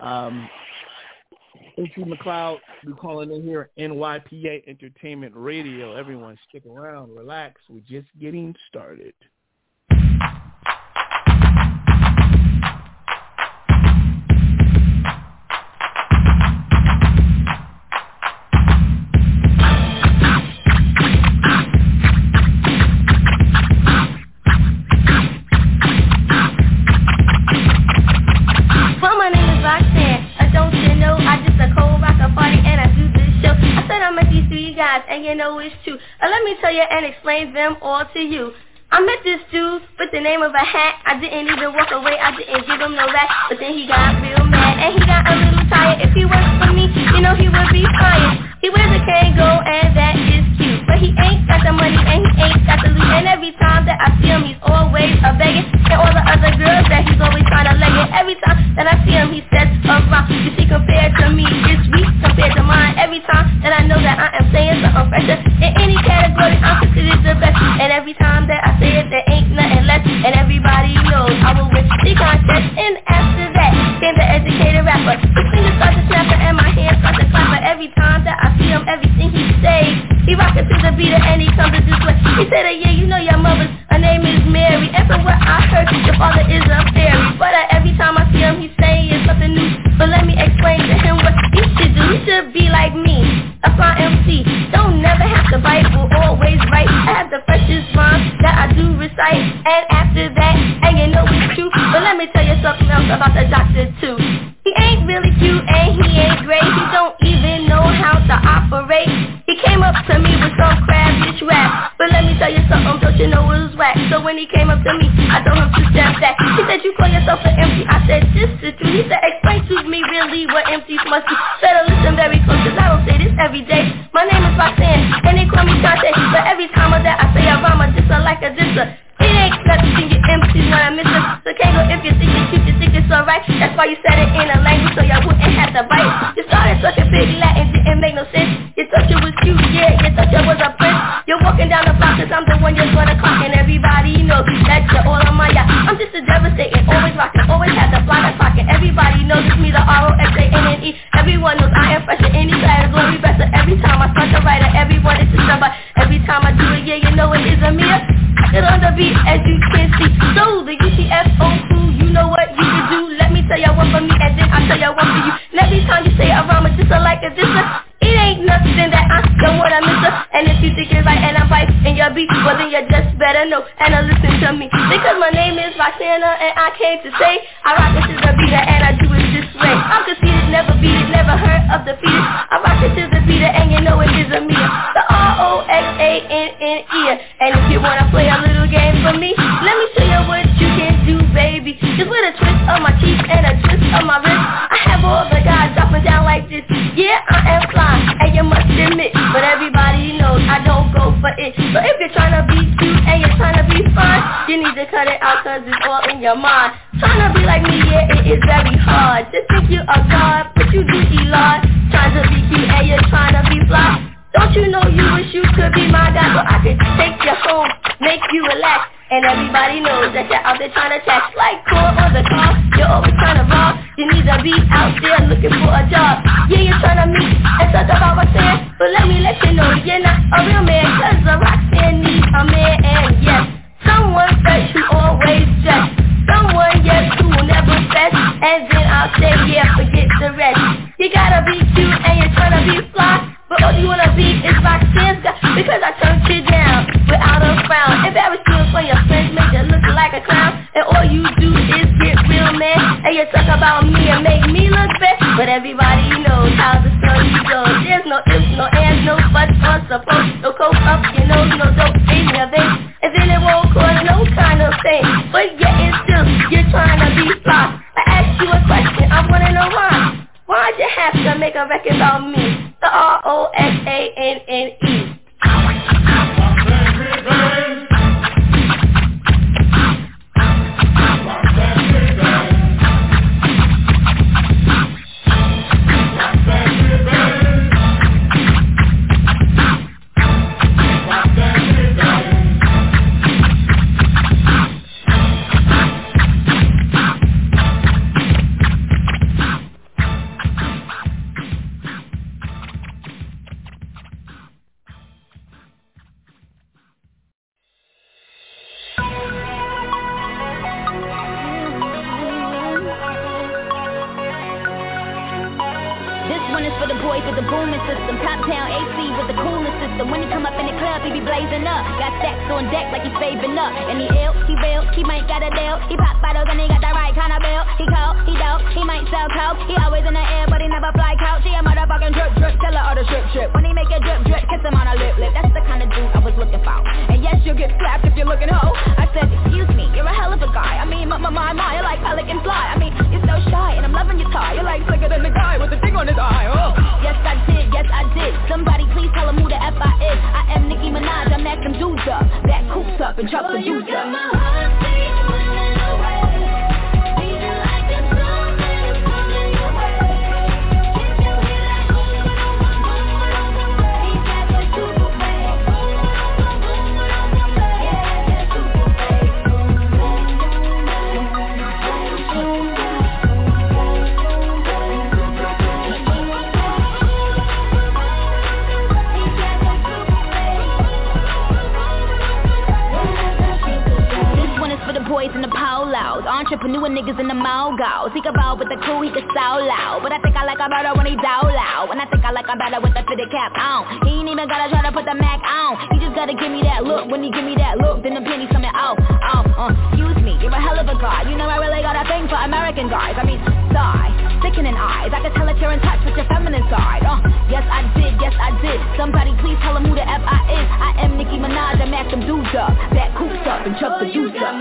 H.C. McLeod, we're calling in here, NYPA Entertainment Radio. Everyone stick around. Relax. We're just getting started. Roxanne. Don't you know I just a cold rocker party and I do this show. I said I met these three guys and you know it's true. Let me tell you and explain them all to you. I met this dude with the name of a hat. I didn't even walk away, I didn't give him no rap. But then he got real mad and he got a little tired. If he worked for me, you know he would be fired. He wears a Kango and that is cute, but he ain't got the money and he ain't got the loot. And every time that I see him, he's always a begging. And all the other girls that he's always trying to leg it. Every time that I see him, he says around. You see, compared to me, it's weak compared to mine. Every time that I know that I am saying something fresher in any category, I'm considered the best. And every time that I say it, there ain't nothing less. And everybody knows I will win the contest. And after that came the educated rapper. His fingers start to snap and my hands start to clap. But every time that I see him, everything he says, he rockin' to the beat and he comes to this way. He said, yeah, you know your mother's, her name is Mary. And from what I heard, your father is a fairy. But every time I see him, he's saying something new. But let me explain to him what he should do. He should be like me, a fine MC. Don't never have to write, will always write. I have the freshest rhymes that I do recite. And after that, and you know it's true. But let me tell you something else about the doctor too. He ain't really cute and he ain't great. He don't even know how to operate. He came up to me with some crabbish rap. But let me tell you something, don't you know it was whack. So when he came up to me, I told him to step back. He said, you call yourself an MC? I said, this is true. He said, explain to me really what MCs must do. Better listen very close, cause I don't say this every day. My name is Roxanne, and they call me Dante. But every time that I say a rhyme, I disser like a disser. It ain't nothing your MCs when I miss them. So can't go if you think it's cute, you think it's alright. That's why you said it in a language so y'all wouldn't have to bite. You started such a big Latin, didn't make no sense. You thought you was cute, yeah, you thought you was a prince. You're walking down the block cause I'm the one you're gonna clock. And everybody knows that you're all on my yacht. I'm just a devastating, always rocking, always have the block and clocking. Everybody knows it's me, the R-O-X-A-N-N-E. Everyone knows I am fresh in any category. Best every time I start to write it, everyone is just somebody. Every time I do it, yeah, you know it is a mirror. It's on the beat as you can see. So the UTFO2, you know what you can do. Let me tell y'all one for me and then I'll tell y'all one for you. And every time you say a rhyme, it's just like a disser. It ain't nothing that I don't want to miss her. And if you think it's right and I'm right in your beat, well then you just better know and listen to me. Because my name is Roxanne and I came to say I rock it to the beat and I do it this way. I'm conceited, never beat it, never heard of the fetus. I rock it to the beat and you know it is a meter. The R-O-X-A-N-N-E. And if you wanna play a little game for me, let me show you what you can do, baby. Just with a twist of my cheek and a twist of my wrist, I have all the guys dropping down like this. Yeah, I am fly, and you must admit, but everybody knows I don't go for it. So if you're trying to be cute and you're trying to be fine, you need to cut it out cause it's all in your mind. Trying to be like me, yeah, it is very hard. Just think you a god, but you do Elon. Trying to be cute and you're trying to be fly. Don't you know you wish you could be my guy so I could take you home, make you relax. And everybody knows that you're out there trying to tax like corn on the car. You're always trying to rob. You need to be out there looking for a job. Yeah, you're trying to meet and talk about Roxanne, but let me let you know you're not a real man. Cause a Roxanne needs a man, and yes, someone fresh who always dress. Someone, yes, who will never fess. And then I'll say, yeah, forget the rest. You gotta be cute and you're trying to be fly, but all you wanna be is Roxanne's guy. Because I turned you down without a frown. Embarrassed you in front of your friends, make you look like a clown. And all you do is get real mad, and you talk about me and make me look bad. But everybody knows how the story goes. There's no ifs, no ands, no buts, or suppose. No coke up your nose, no dope in your veins. And then it won't cause no kind of thing. But yet it's still, you're trying to be fly. I asked you a question, I wanna know why. Why'd you have to make a record about me? The R-O-X-A-N-N-E. one is for the boys with the booming system. Top town AC with the coolest system. When he come up in the club, he be blazing up. Got stacks on deck like he's saving up. And he ill, he real, he might got a deal. He pop bottles and he got the right kind of bill. He cold, he dope, he might sell coke. He always in the air, but he never fly couch. He a motherfucking drip drip, tell her all the drip drip. When he make a drip drip, kiss him on a lip lip. That's the kind of dude I was looking for. And yes, you'll get slapped if you're looking hoe. I said, excuse me, you're a hell of a guy. I mean, my, you're like pelican fly. I mean, you're so shy and I'm loving your tie. You're like slicker than the guy with the thing on his eye. Oh. Yes, I did. Somebody please tell him who the F I is. I am Nicki Minaj, I'm that them dudes up. That coops up and chuck the juice up. Boys in the polos, entrepreneur niggas in the mogos. He can ball with the crew, he can so loud. But I think I like him better when he down loud. And I think I like him better with the fitted cap on. He ain't even gotta try to put the Mac on. He just gotta give me that look. When he give me that look, then the pennies coming off. Excuse me, you're a hell of a guy. You know I really got a thing for American guys. I mean, sigh, sickening eyes. I can tell that you're in touch with your feminine side. Yes I did. Somebody please tell him who the F I is. I am Nicki Minaj, I mack them dudes up. That coops up and chuck the juice up.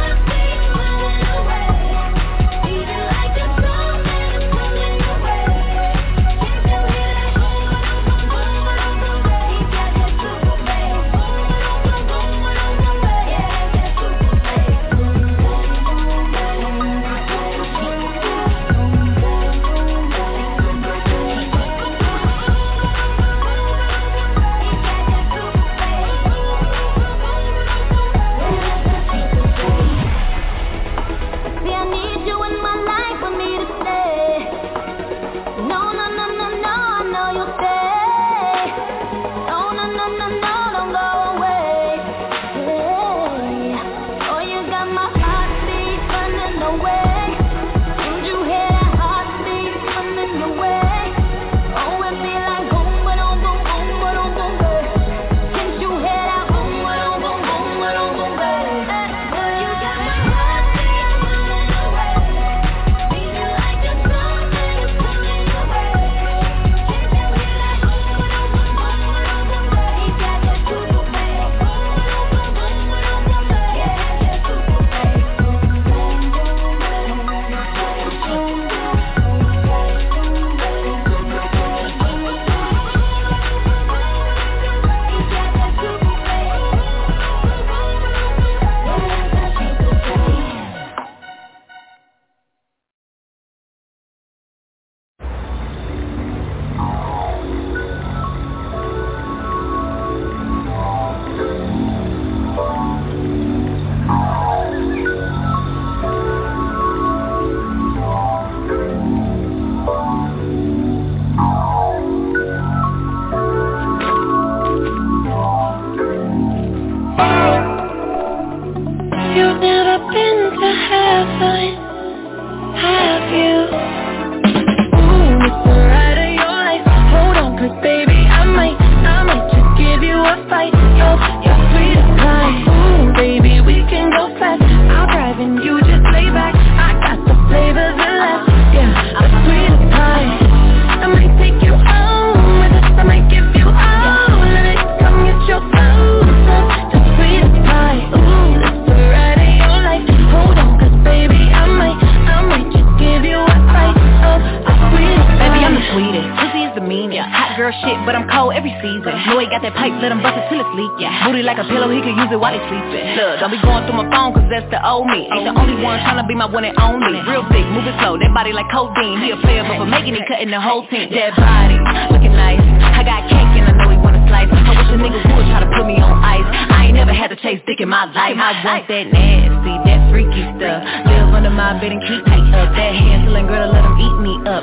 My one and only, real thick, moving slow, that body like codeine. He a player, but for making it, cutting the whole team. That body, looking nice. I got cake and I know he wanna slice. I wish a nigga would try to put me on ice. I ain't never had to chase dick in my life. I want that nasty, that freaky stuff. Live under my bed and keep me up. That handling girl, let him eat me up.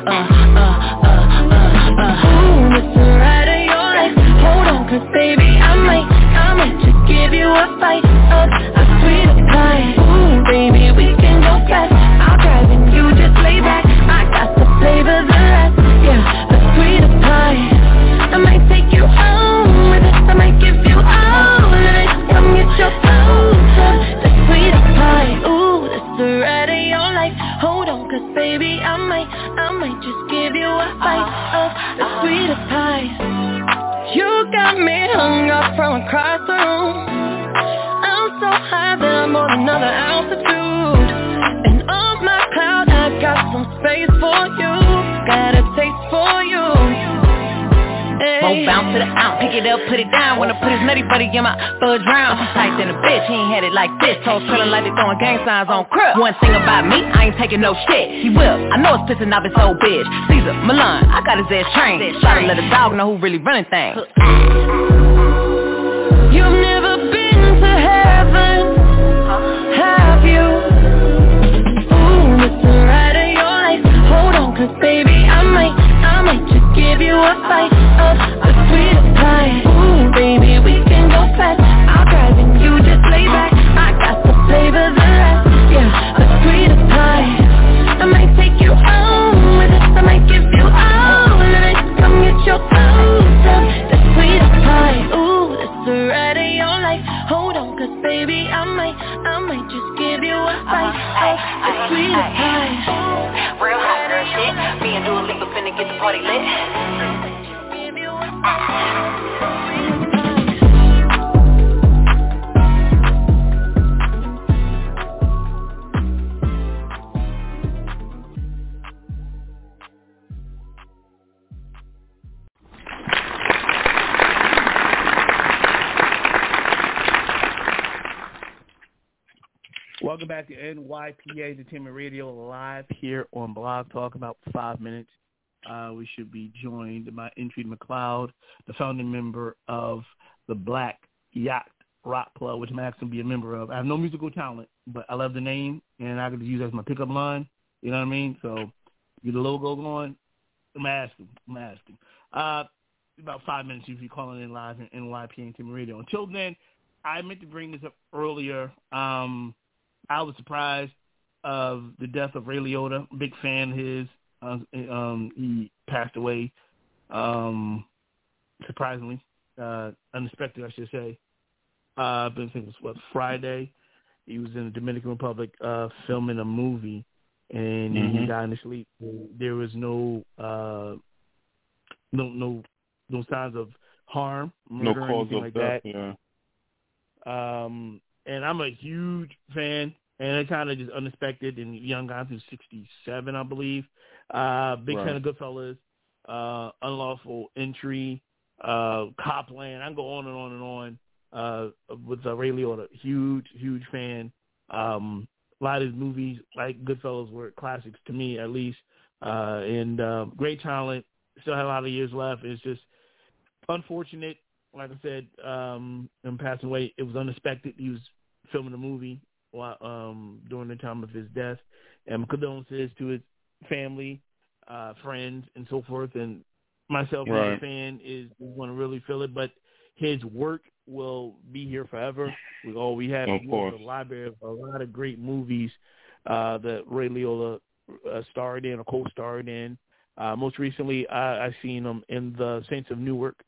Ooh, it's the ride of your life. Hold on, cause baby, I might just give you a fight. A sweet pie. Ooh, baby, we can go fast. I'll drive and you just lay back. I got the flavors of that. Yeah, the sweet just give you a bite of the sweetest pie. You got me hung up from across the room. I'm so high that I'm on another altitude. And on my cloud I got some space for you. Got a taste for you. Won't bounce to the out, pick it up, put it down. Wanna put his nutty buddy in my fudge round. Tight than a bitch, he ain't had it like this. Toes trailing like they throwing gang signs on crib. One thing about me, I ain't taking no shit. He will, I know it's pissing off his old bitch. Caesar, Milan, I got his ass trained. Try to let a dog know who really running things. You've never been to heaven, have you? Ooh, it's the ride of your life. Hold on, cause baby, I might just give you a bite of the sweetest pie. Ooh, baby, we can go fast. I'll drive and you just lay back. I got the flavor, the rest. Yeah, the sweetest pie. I might take you home with us. I might give you all night. Come get your clothes up. The sweetest pie. Ooh, that's the ride of your life. Hold on, cause baby, I might just give you a bite of the sweetest pie. Real hot girl shit. Me and Dua Lipa finna get the party lit. Welcome back to NYPA Entertainment Radio, live here on Blog Talk. About 5 minutes. We should be joined by Entry McLeod, the founding member of the Black Yacht Rock Club, which I'm asking to be a member of. I have no musical talent, but I love the name, and I could use it as my pickup line. You know what I mean? So get the logo going. I'm asking. About 5 minutes if you're calling in live in NYPA Entertainment Radio. Until then, I meant to bring this up earlier. I was surprised of the death of Ray Liotta. Big fan of his. He passed away, surprisingly, unexpected, I should say. I think it was Friday. He was in the Dominican Republic filming a movie, and he died in his sleep. There was no signs of harm, murder, no cause or anything of like death, that. Yeah. And I'm a huge fan, and it kind of just unexpected. And young guy who's 67, I believe. Big fan of Goodfellas, Unlawful Entry, Copland. I can go on and on and on with Ray Liotta. Huge fan. A lot of his movies, like Goodfellas, were classics to me, at least. And great talent. Still had a lot of years left. It's just unfortunate. Like I said, him passing away, it was unexpected. He was filming a movie during the time of his death. And condolences to his family, friends, and so forth. And myself, as a fan, is want to really feel it. But his work will be here forever. We have a library of a lot of great movies that Ray Liotta starred in or co-starred in. Most recently, I seen him in The Saints of Newark,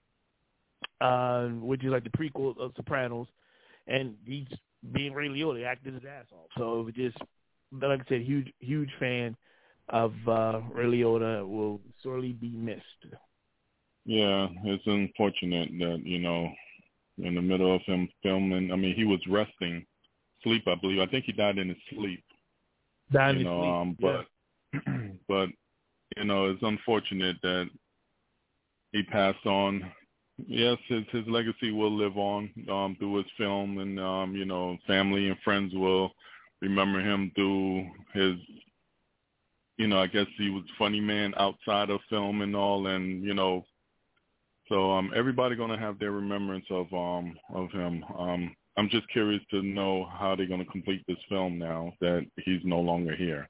which is like the prequel of Sopranos, and he's being Ray Liotta, he acted his ass off. So it was just, like I said, huge fan of Ray Liotta. Will sorely be missed. Yeah, it's unfortunate that, in the middle of him filming, I mean, he was resting, sleep, I believe. I think he died in his sleep. But it's unfortunate that he passed on. Yes, his legacy will live on through his film, and family and friends will remember him through his. I guess he was a funny man outside of film and all, and so everybody gonna have their remembrance of him. I'm just curious to know how they're gonna complete this film now that he's no longer here.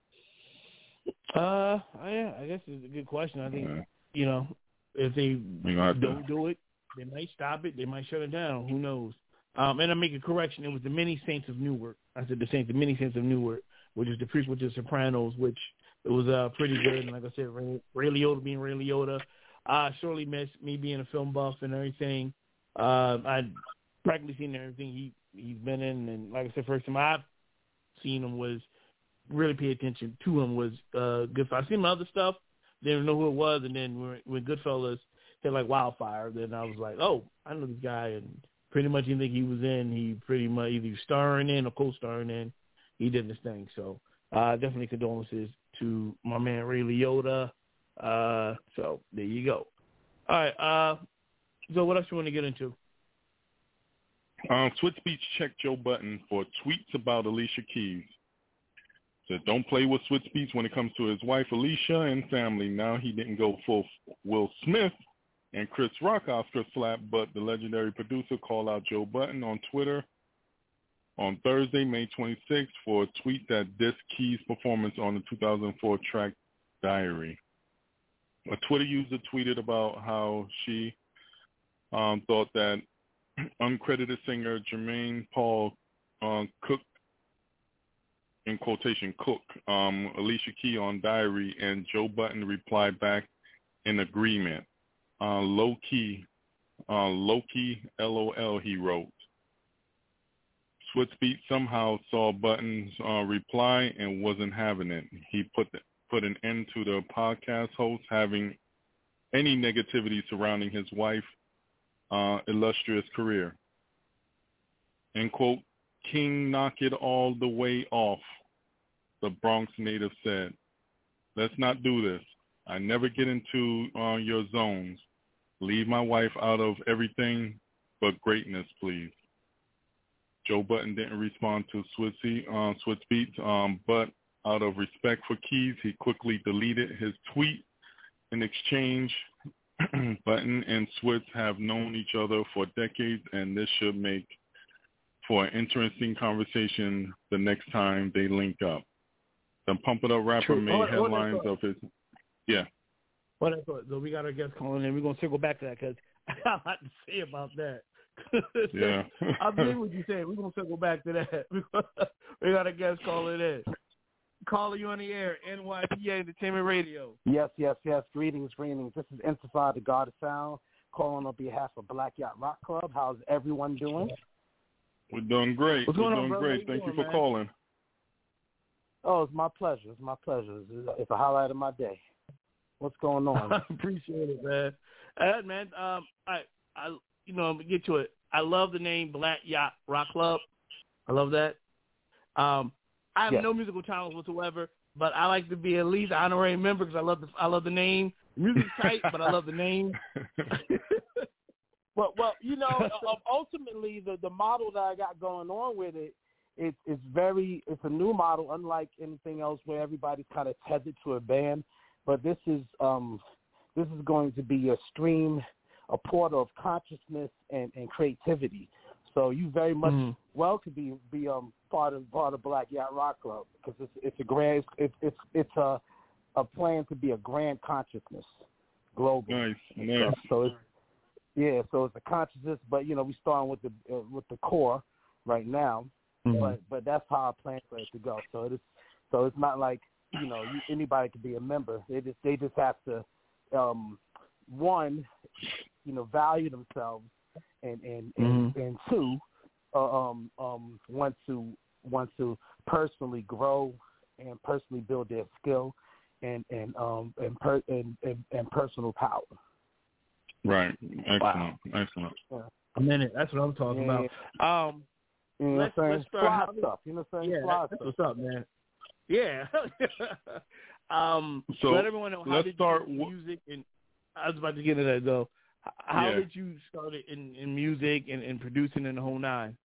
Yeah, I guess it's a good question. I think if they don't do it, they might stop it. They might shut it down. Who knows? And I make a correction. It was the Many Saints of Newark. I said the Many Saints of Newark, which is the prequel to Sopranos, which it was pretty good. And like I said, Ray Liotta being Ray Liotta. Surely miss me being a film buff and everything. I'd practically seen everything he's been in. And like I said, first time I've seen him was really pay attention to him was Goodfellas. I seen my other stuff, didn't know who it was, and then when Goodfellas hit like wildfire, then I was like, oh, I know this guy, and pretty much anything he was in, he pretty much either starring in or co-starring in, he did this thing. So definitely condolences to my man Ray Liotta. So there you go. All right. So what else you want to get into? Switch Beats checked Joe Budden for tweets about Alicia Keys. Said, don't play with Switch Beats when it comes to his wife Alicia and family. Now he didn't go full Will Smith and Chris Rock Oscar slap, but the legendary producer called out Joe Budden on Twitter on Thursday, May 26th, for a tweet that dissed Keys' performance on the 2004 track Diary. A Twitter user tweeted about how she thought that uncredited singer Jermaine Paul Cook, in quotation, Cook, Alicia Keys on Diary, and Joe Budden replied back in agreement. Low-key, LOL, he wrote. Swissbeat somehow saw Budden's reply and wasn't having it. He put an end to the podcast host having any negativity surrounding his wife, illustrious career. End quote. King knock it all the way off, the Bronx native said. Let's not do this. I never get into your zones. Leave my wife out of everything but greatness, please. Joe Budden didn't respond to Swissbeat, but out of respect for Keys, he quickly deleted his tweet. In exchange, Budden and Switz have known each other for decades, and this should make for an interesting conversation the next time they link up. The Pump It Up rapper made headlines of his... Yeah. Well, so we got our guest calling in. We're going to circle back to that because I got a lot to say about that. Yeah. I believe what you said. We're going to circle back to that. We got a guest calling in. Caller, you on the air, NYPA Entertainment Radio. Yes. Greetings. This is Intifada, the God of Sound, calling on behalf of Black Yacht Rock Club. How's everyone doing? We're doing great. What's going on, doing great. Thank you for calling. Oh, it's my pleasure. It's a highlight of my day. What's going on? I appreciate it, man. I get to it. I love the name Black Yacht Rock Club. I love that. I have no musical talent whatsoever, but I like to be at least an honorary member because I love the name. The music's tight, but I love the name. Well, ultimately the model that I got going on with it's a new model, unlike anything else where everybody's kind of tethered to a band. But this is going to be a stream, a portal of consciousness and creativity. So you very much could be part of Black Yacht Rock Club because it's a plan to be a grand consciousness global. Nice. So it's a consciousness, but we starting with the core right now, but that's how I plan for it to go. So it's not like anybody could be a member. They just have to one, value themselves, and two, want to personally grow and personally build their skill and personal power. Right. Excellent. Excellent. A minute. That's what I'm talking about. Let's start. Fly stuff. You know what I'm saying? Yeah, that's what's up, man. Yeah. So let everyone know how did start you music and I was about to get into that though. How did you start in music and producing in the whole nine?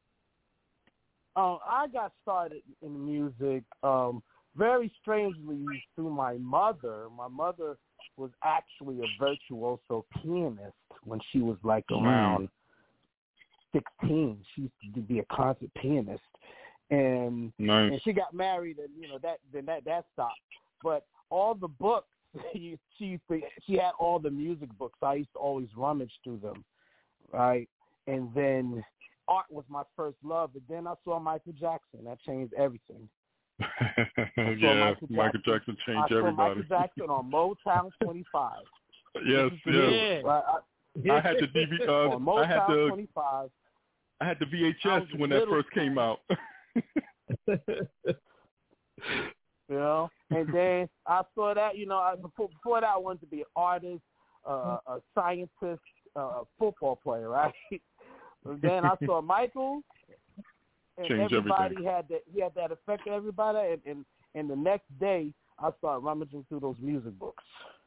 I got started in music very strangely through my mother. My mother was actually a virtuoso pianist when she was like around 16. She used to be a concert pianist, and she got married, and that stopped. But all the books, she had all the music books. I used to always rummage through them, right? And then art was my first love. But then I saw Michael Jackson. That changed everything. Michael Jackson changed everybody. Michael Jackson on Motown 25. Yes. I had the DVD. On Motown 25. I had the VHS when that first came out. You know, and then I saw that, you know, before that I wanted to be an artist, a scientist, a football player, right? And then I saw Michael, and Change everybody everything. he had that effect on everybody, and the next day I started rummaging through those music books.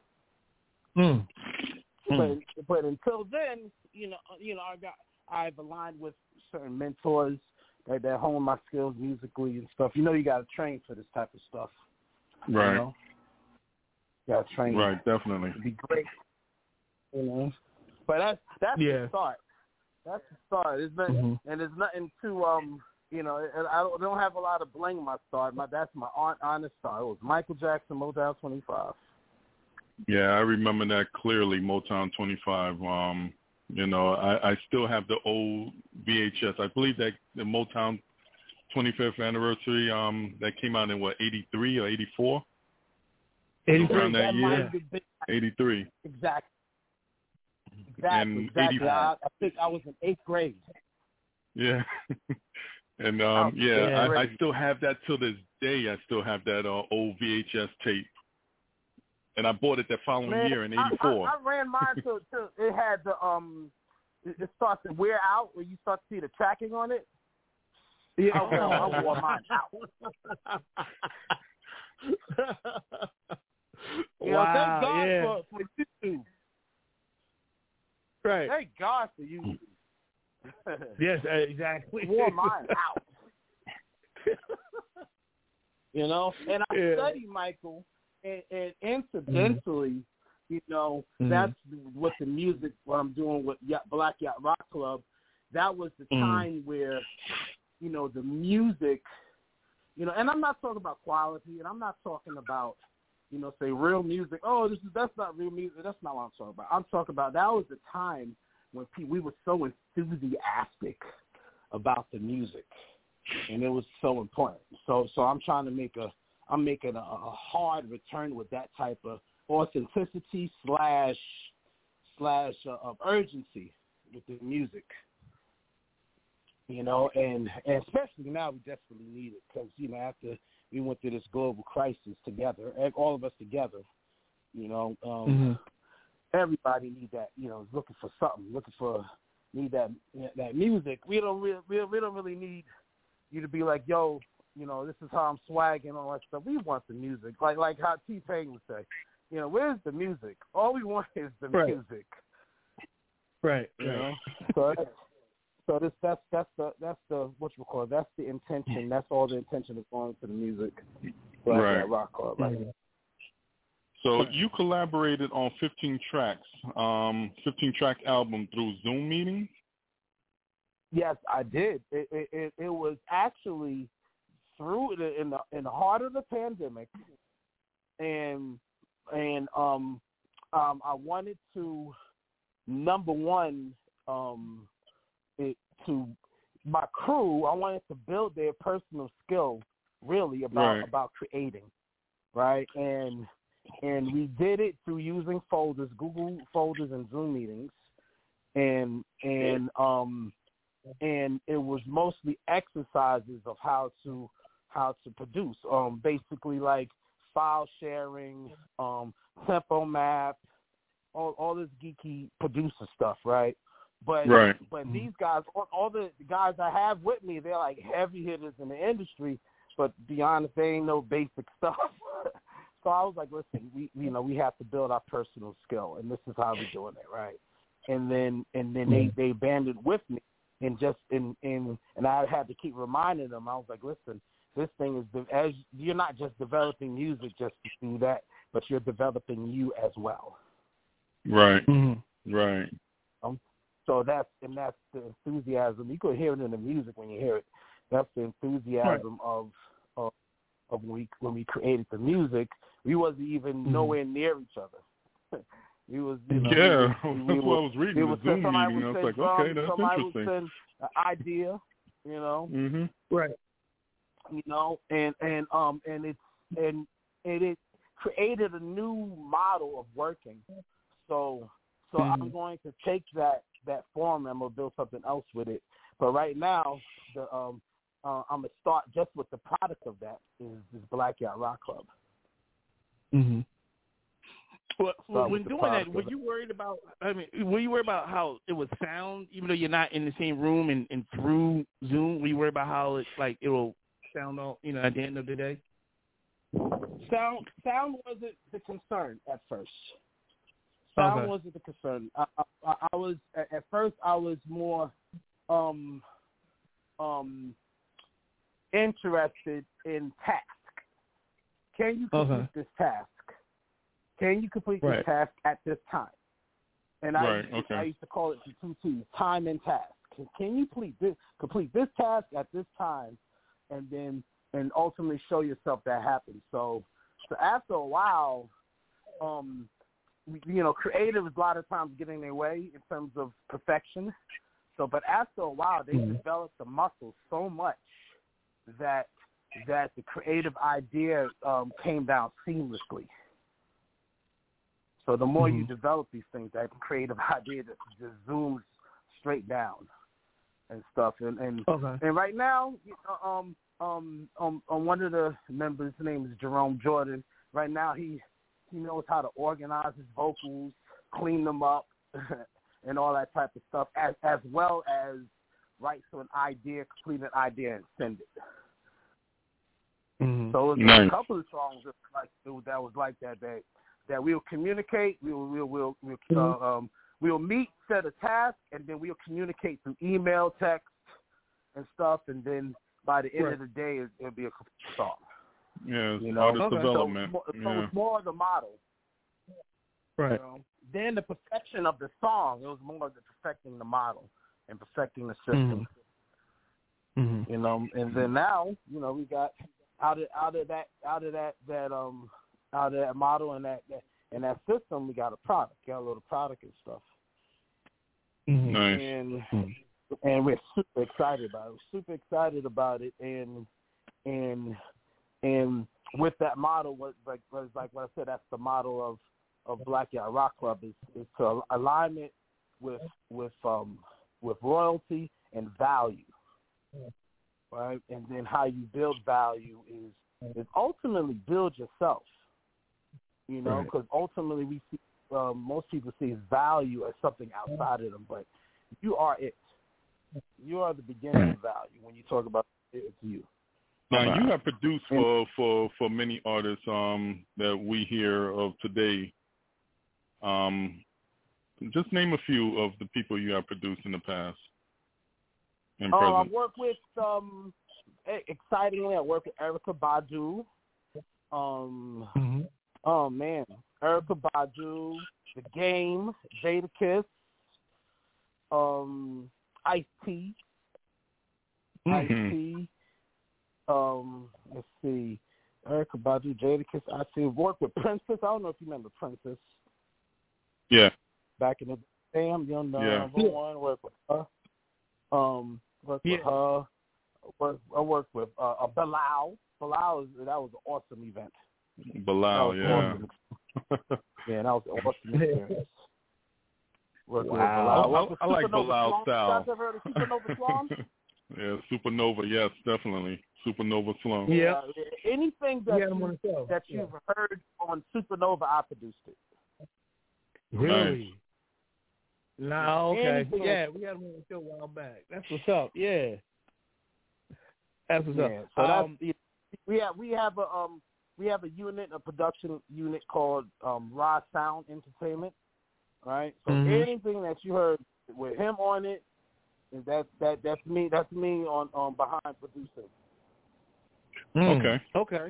But until then, you know, I've aligned with certain mentors that hone my skills musically and stuff. You know, you got to train for this type of stuff. Right. You know? You got to train. Right, definitely. It'd be great. You know, but that's the start. That's the start. It's been, and there's nothing to you know. I don't have a lot of bling in my start. That's my honest start. It was Michael Jackson, Motown 25. Yeah, I remember that clearly, Motown 25. You know, I still have the old VHS. I believe that the Motown 25th anniversary that came out in, 83 or 84? 83. Around that year? 83. Exactly. And Exactly. I think I was in 8th grade. Yeah. And, I still have that till this day. I still have that old VHS tape. And I bought it the following year in 84. I ran mine till it had the it starts to wear out where you start to see the tracking on it. Yeah, I wore mine out. Wow, thank God for YouTube. Right. Thank God for YouTube. Yes, exactly. I wore mine out. You know, and I studied Michael. And incidentally, you know, that's what the music, what I'm doing with Black Yacht Rock Club, that was the time where, you know, the music, you know, and I'm not talking about quality, and I'm not talking about, you know, say real music. Oh, that's not real music. That's not what I'm talking about. I'm talking about that was the time when we were so enthusiastic about the music, and it was so important. So I'm trying to make I'm making a hard return with that type of authenticity slash of urgency with the music, you know, and especially now we desperately need it because, you know, after we went through this global crisis together, all of us together, you know, everybody need that, you know, looking for something, need that music. We don't really need you to be like, yo, you know, this is how I'm swagging and all that stuff. We want the music, like how T-Pain would say. You know, where's the music? All we want is the music. Right. You know? So that's the what you call it. That's the intention. That's all the intention is going to the music. Right. Rock Club. Right. So you collaborated on 15 tracks, 15-track album through Zoom meetings? Yes, I did. It was actually through in the heart of the pandemic, and I wanted to, number one, to my crew, I wanted to build their personal skill really about creating, right? And we did it through using folders, Google folders, and Zoom meetings, and it was mostly exercises of how to produce, basically like file sharing, tempo map, all this geeky producer stuff, right? But these guys, all the guys I have with me, they're like heavy hitters in the industry, but to be honest, they ain't no basic stuff. So I was like, listen, we have to build our personal skill, and this is how we're doing it, right? And then they banded with me, and I had to keep reminding them. I was like, listen, this thing is as you're not just developing music just to do that, but you're developing you as well. Right. Right. So that's the enthusiasm. You could hear it in the music when you hear it. That's the enthusiasm of when we created the music. We wasn't even nowhere near each other. We was, that's what I was reading. The Zoom meeting. I was like, okay, that's somebody interesting. Would send an idea, you know. Right. You know, and it created a new model of working. So I'm going to take that form and I'm gonna build something else with it. But right now, I'm gonna start just with the product of that is this Black Yacht Rock Club. Mm-hmm. Well, when doing that, were you worried about? Were you worried about how it would sound, even though you're not in the same room and through Zoom? Were you worried about how it will sound all, at the end of the day? Sound wasn't the concern at first. Sound wasn't the concern. I was at first. I was more interested in task. Can you complete this task? Can you complete this task at this time? And I used to call it the 2 T's, time and task. Can you complete this task at this time, and ultimately show yourself that happens. So after a while, creatives a lot of times get in their way in terms of perfection. So, but after a while, they developed the muscle so much that the creative idea came down seamlessly. So the more you develop these things, that creative idea just zooms straight down and stuff. And right now, one of the members, his name is Jerome Jordan. Right now, he knows how to organize his vocals, clean them up, and all that type of stuff, as well as write to an idea, complete an idea, and send it. Mm-hmm. So there's a couple of songs that was like that we'll communicate, we'll meet, set a task, and then we'll communicate through email, text, and stuff, and then by the end of the day, it'll be a complete song. Yeah, artist development. So it's more of the model. Right. Then the perfection of the song, it was more the perfecting the model and perfecting the system. Mm-hmm. And then now, we got out of that model and that system, we got a product, got a little product and stuff. Mm-hmm. Nice. And we're super excited about it. And with that model, was like what I said, that's the model of Black Yacht Rock Club is to alignment with royalty and value, right? And then how you build value is ultimately build yourself, because ultimately we see most people see value as something outside of them, but you are it. You are the beginning of value when you talk about it's you. Now, you have produced for many artists that we hear of today. Just name a few of the people you have produced in the past and present. I've worked with, excitingly, I worked with Erykah Badu. Oh, man. Erykah Badu, The Game, Jadakiss, Ice-T. Ice-T. Let's see. Erykah Badu, Jadakiss, Ice-T. Worked with Princess. I don't know if you remember Princess. Yeah. Back in the day, I'm young, number one. Worked with her. With her. I worked with Bilal. Bilal, that was an awesome event. Bilal, yeah. Awesome. Yeah, that was an awesome experience. Wow. I like Bilal's style. You guys ever heard of Supernova Slum? Yeah, Supernova, yes, definitely. Supernova Slum. Yeah. Anything that you've heard on Supernova, I produced it. Really? Nice. No, okay. Yeah, we had one on the show a while back. That's what's up. Yeah. That's what's up. So we have a unit, a production unit called Raw Sound Entertainment. Right? So anything that you heard with him on it, that's me. That's me on behind producing. Okay.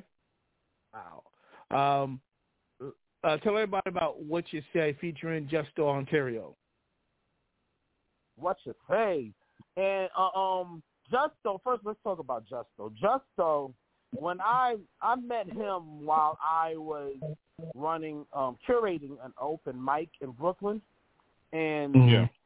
Wow. Tell everybody about What You Say featuring Justo Ontario. What You Say, and Justo. First, let's talk about Justo. Justo, when I met him while I was running, curating an open mic in Brooklyn, and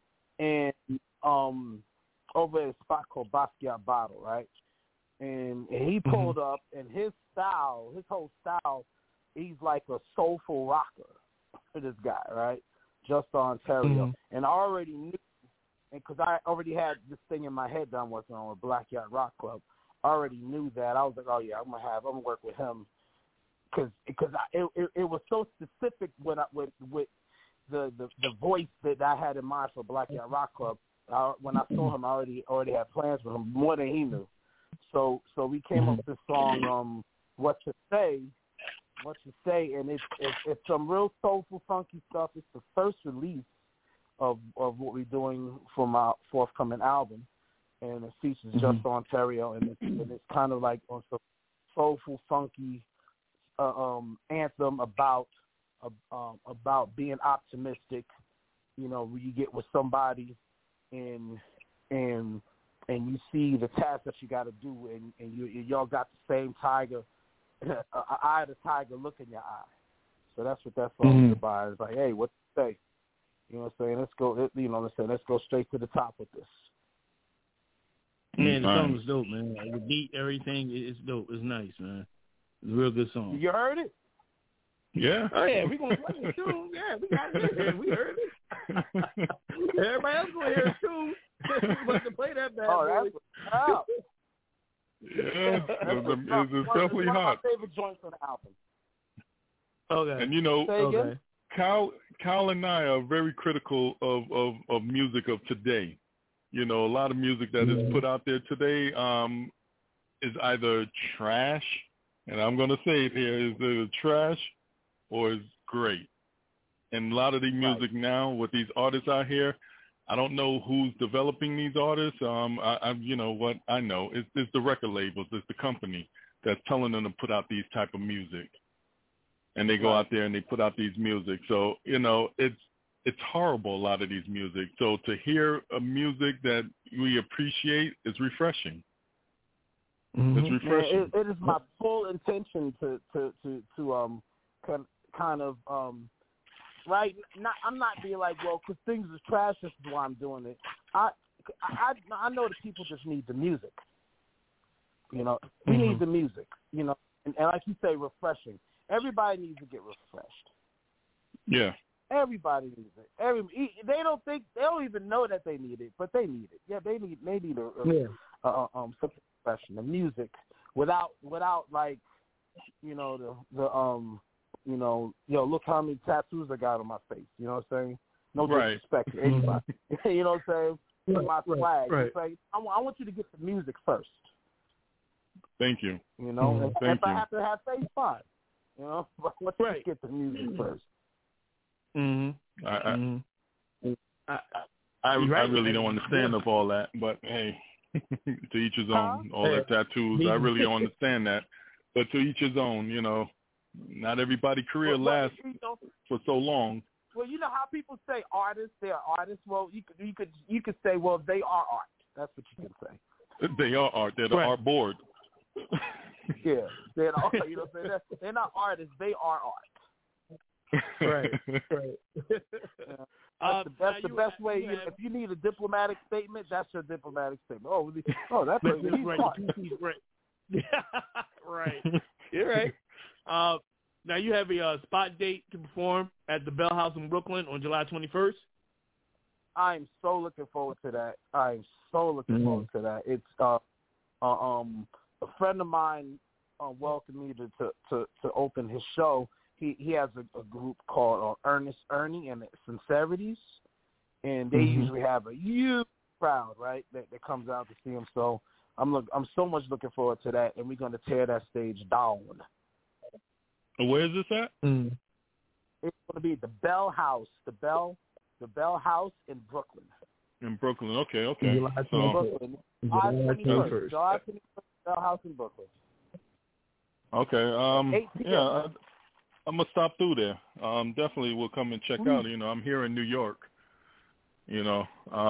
over at a spot called Basquiat Bottle, right? And he pulled up, and his whole style, he's like a soulful rocker for this guy, right? Justo Ontario. And I already knew, because I already had this thing in my head that I'm working on with Black Yacht Rock Club. already knew that. I was like, oh yeah, I'm gonna work with him because it was so specific with the voice that I had in mind for Black Yacht Rock Club. When I saw him, I already had plans with him more than he knew. So we came up with this song, What to Say, and it's some real soulful, funky stuff. It's the first release of what we're doing from our forthcoming album, and it features Just Ontario, and it's kind of like on some soulful, funky anthem about being optimistic. You know, when you get with somebody and you see the task that you got to do, and y'all got the same tiger, eye of the tiger look in your eye. So that's what that song is about. It's like, hey, what to say? You know what I'm saying? Let's go. You know what I'm saying? Let's go straight to the top with this. Man, the song is dope, man. The beat, everything is dope. It's nice, man. It's a real good song. You heard it? Yeah. Oh yeah, we gonna play it too. Yeah, we got it. We heard it. Everybody else gonna hear it too. We supposed to play that bad boy. Yeah, it's definitely hot. One of my favorite joints on the album. Okay. And you know, Kyle and I are very critical of music of today. You know, a lot of music that is put out there today is either trash, and I'm going to say it here, is either trash or is great. And a lot of the music now with these artists out here, I don't know who's developing these artists. You know what I know? It's the record labels, it's the company that's telling them to put out these type of music. And they go out there and they put out these music. So, you know, it's horrible, a lot of these music. So to hear a music that we appreciate is refreshing. It's refreshing. It is my full intention to kind of right. I'm not being like, well, because things is trash, this is why I'm doing it. I know that people just need the music. You know, we need the music. You know, and like you say, refreshing. Everybody needs to get refreshed. Yeah. Everybody needs it. They don't even know that they need it, but they need it. Yeah, they need something refreshing. The music without like, you know, you know, look how many tattoos I got on my face. You know what I'm saying? No disrespect to anybody. You know what I'm saying? My flag. It's like, I want you to get the music first. Thank you. You know, Thank if you. I have to have face, fine. You know, but let's just get the music first. I really don't understand of all that, but hey, to each his own. All that tattoos, I really don't understand that, but to each his own. You know, not everybody's career lasts for so long. Well, you know how people say artists, they are artists. Well, you could say, well, they are art. That's what you can say. They are art. They're the art board. Yeah, they're you know what I'm saying? They're not artists. They are art. Right. That's the best way. If you need a diplomatic statement, that's your diplomatic statement. That's right. Right. You're right. Now you have a spot date to perform at the Bell House in Brooklyn on July 21st. I'm so looking forward to that. It's a friend of mine welcomed me to open his show. He has a group called Ernest Ernie and Sincerities, and they usually have a huge crowd, right, that comes out to see him. So I'm so much looking forward to that, and we're going to tear that stage down. Where is this at? It's going to be the Bell House, the Bell House in Brooklyn. In Brooklyn, okay. July 21st. July 21st, Bell House in Brooklyn. Okay. Yeah. I'm gonna stop through there. Definitely will come and check out. You know, I'm here in New York. You know,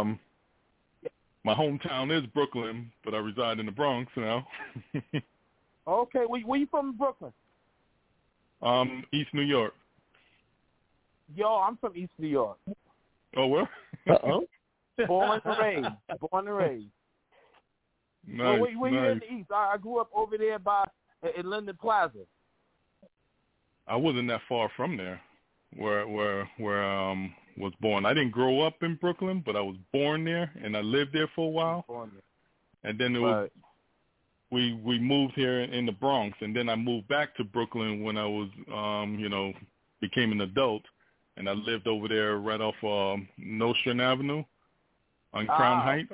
my hometown is Brooklyn, but I reside in the Bronx now. Okay, where you from in Brooklyn? East New York. Yo, I'm from East New York. Oh, where? Born and raised. Nice. Well, where you in the East? I grew up over there in Linden Plaza. I wasn't that far from there, where was born. I didn't grow up in Brooklyn, but I was born there, and I lived there for a while. And then it was we moved here in the Bronx, and then I moved back to Brooklyn when I was, became an adult, and I lived over there right off Nostrand Avenue on Crown Heights.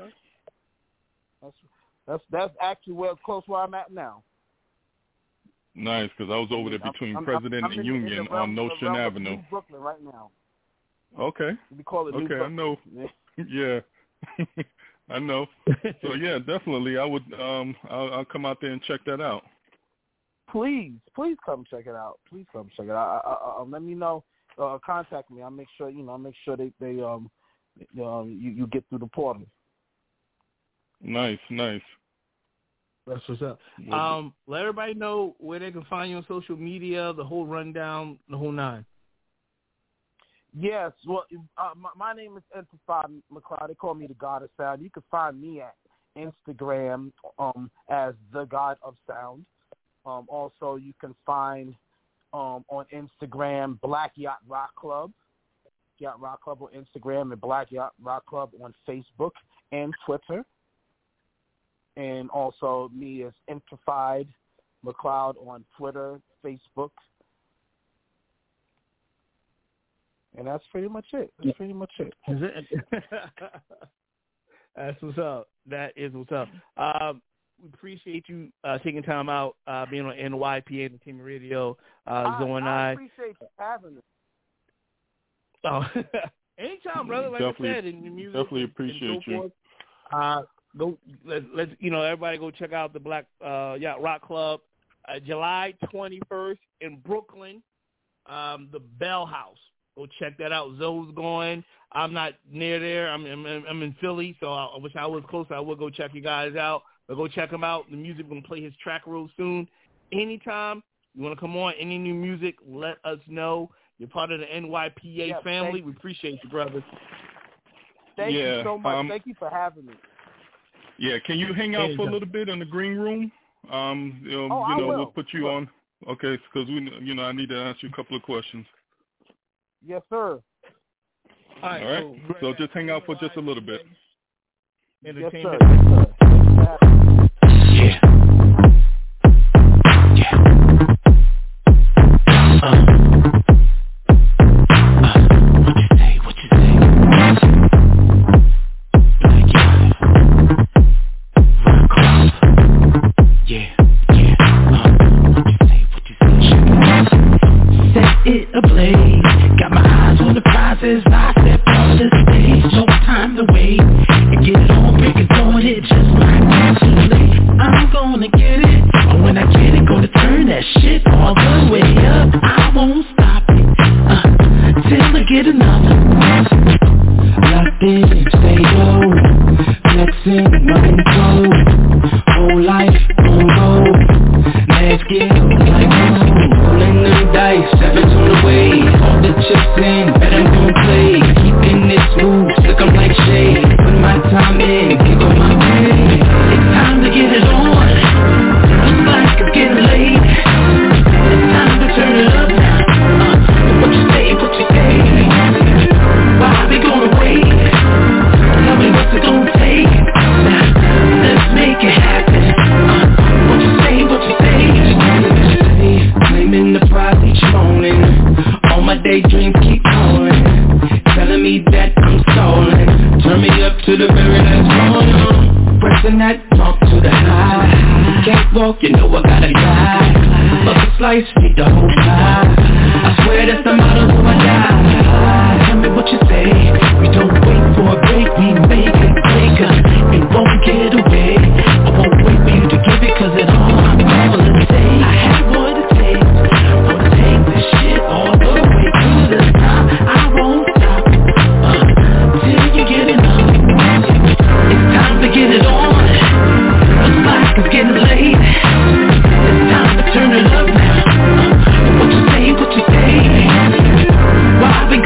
Okay. That's actually close where I'm at now. Nice, because I was over there between President and Union on Nostrand Avenue. Brooklyn right now. Okay. We call it New Brooklyn. I know. Yeah. I know. So yeah, definitely. I would. I'll come out there and check that out. Please come check it out. Please come check it out. Let me know. Contact me. I'll make sure. I'll make sure they you get through the portal. Nice. That's what's up. Let everybody know where they can find you on social media, the whole rundown, the whole nine. Yes, well, my name is Intifad McLeod. They call me the God of Sound. You can find me at Instagram as the God of Sound. Also, you can find on Instagram Black Yacht Rock Club. Yacht Rock Club on Instagram and Black Yacht Rock Club on Facebook and Twitter. And also me as Intifad McLeod on Twitter, Facebook. And that's pretty much it. Is it? That's what's up. That is what's up. We appreciate you taking time out, being on NYPA Entertainment Radio. Zoe and I appreciate you having us. Oh, anytime, brother. Like I said, in the music, definitely appreciate you. Go. Let's everybody go check out the Black Yacht Rock Club, July 21st in Brooklyn, the Bell House. Go check that out. Zoe's going. I'm not near there. I'm in Philly, so I wish I was closer. I would go check you guys out. But go check him out. The music going to play his track real soon. Anytime you want to come on, any new music, let us know. You're part of the NYPA family. We appreciate you, brother. Thank you so much. Thank you for having me. Yeah, can you hang out for a little bit in the green room? We'll put you on. Okay, because I need to ask you a couple of questions. Yes, sir. All right. So just hang out for just a little bit. Yes, sir. Yeah. What you say? Set it ablaze. Got my eyes on the prizes. I step on the stage. No time to wait. And get it on, break it, throwing it just like naturally. I'm gonna get it. And when I get it, gonna turn that shit all the way up. I won't stop it till I get another. Locked in, stay low. Flexing, money flow. Whole life on go. Let's get like rolling them dice, 7 on the way. All the chips in, bet I'm gon' play. Keeping it smooth, stick 'em like shade. Put my time in, kick on my way. It's time to get it on. Looks like it's getting late. It's time to turn it up now. What you say? Why we gonna wait? Tell me what's it gonna take. Now, let's make it happen. What you say? Claiming the prize each morning. All my daydreams keep going. Telling me that I'm stalling. Turn me up to the very last morning. Pressing that talk to the high. Can't walk, I gotta die. Love a slice, feed the whole pie. I swear that's the motto till I die. Tell me what you say. We don't wait for a break, we make it break up. It won't get away. I won't wait for you to give it, cause it all I'm calling to say. I have what it takes. Wanna take this shit all the way to the top. I won't stop till you get enough. It's time to get it on. Looks like it's getting late. It's time to turn it up now. What you say? Why we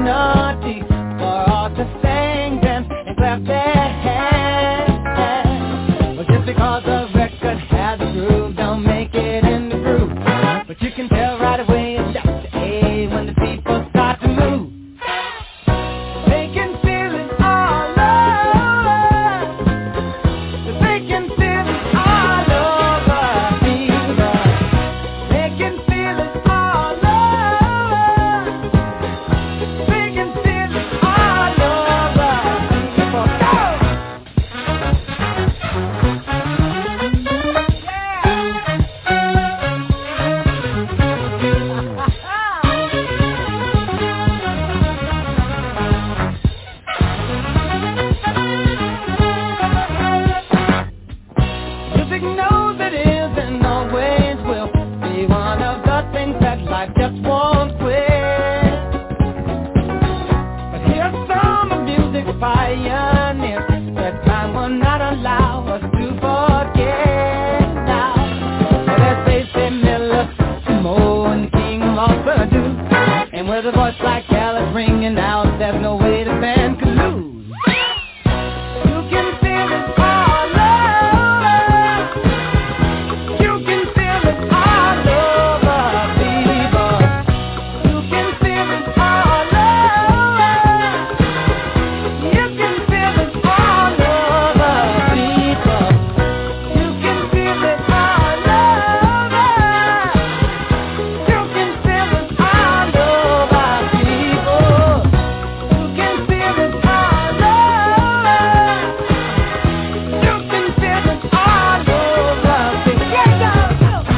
opportunity for all to sing, dance, and clap their hands. Well, just because a record has a groove, don't make it in the groove. But you can tell right away it's just the A when the people start to move. They can feel it all over. They can feel it all over, fever. They can feel it all over. They can feel it all over, fever. Go! Music knows it is and always will be one of the things that life just won't quit. But here's some of music's pioneers that time will not allow us to forget now. So let's face it, Miller, Mo, and the king of all Purdue. And with a voice like Alice ringing out, there's no way the band could lose. You can feel it all over. You can feel it all over, people. You can feel it all over. You can feel it all over, people. You can feel it all over. You can feel it all over, people. You can feel it all over. You can feel it all over. Get down.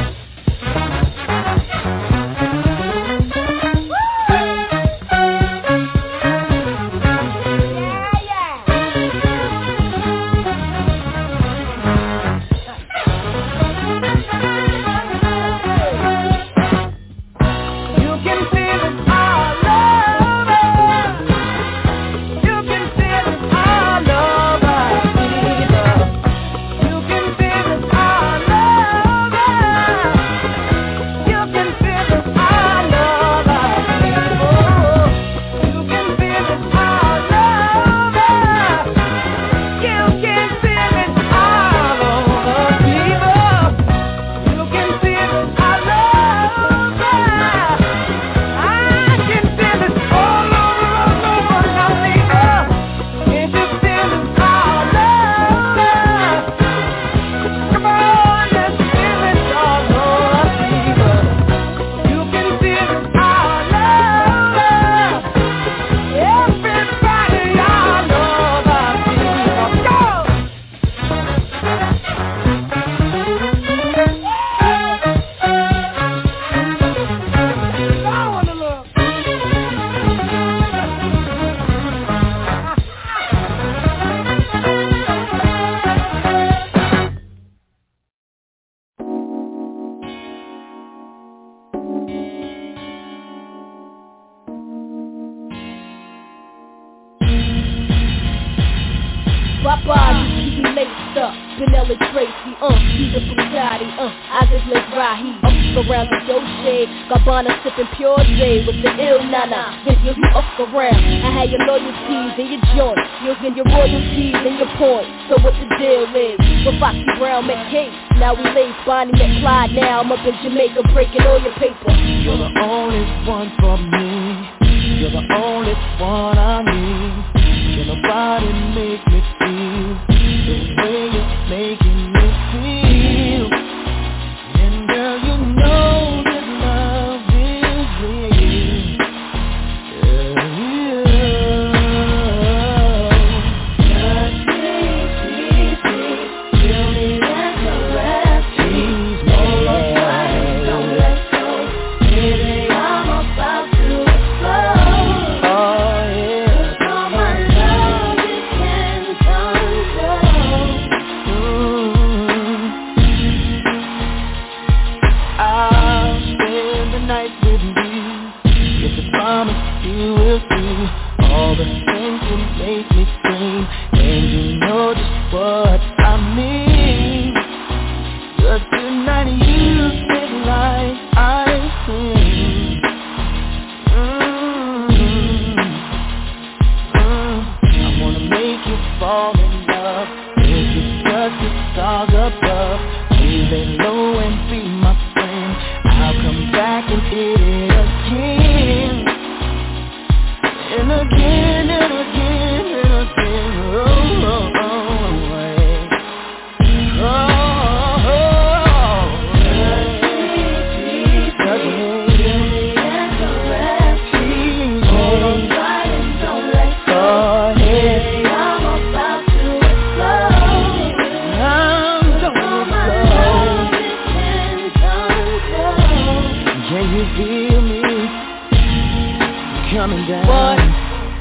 You can feel it all over. You can feel it all over, people. You can feel it all over. You can feel it all over, people. You can feel it all over. You can feel it all over, people. You can feel it all over. I can feel it all over now, people. Can't you feel it all over? Come on, let's feel it all over, people. You can feel it all over. Everybody all over, people. Go! I wanna look. Bye-bye, you laced up, Vanilla Tracy, Peter Bugatti, I just let Rahi up around the Dolce, Gabbana sipping Pure J with the ill nana, then you up around. I had your loyalties and your joints, you'll get your royalties and your points. So what the deal is? With Foxy Brown McCase, now we lace Bonnie McClyde. Now I'm up in Jamaica breaking all your paper. You're the only one for me. You're the only one I need. Can nobody make me feel the way you're making me feel? And girl, you know that love is real. Nothing easy, feel me and caress me. Hold on tight, don't let go. Baby, I'm about to explode. Oh yeah. All my love you can control. I'll spend the night with you. If you promise you will do all the things you make me scream, and you know just what I mean. 'Cause tonight you feel like ice cream.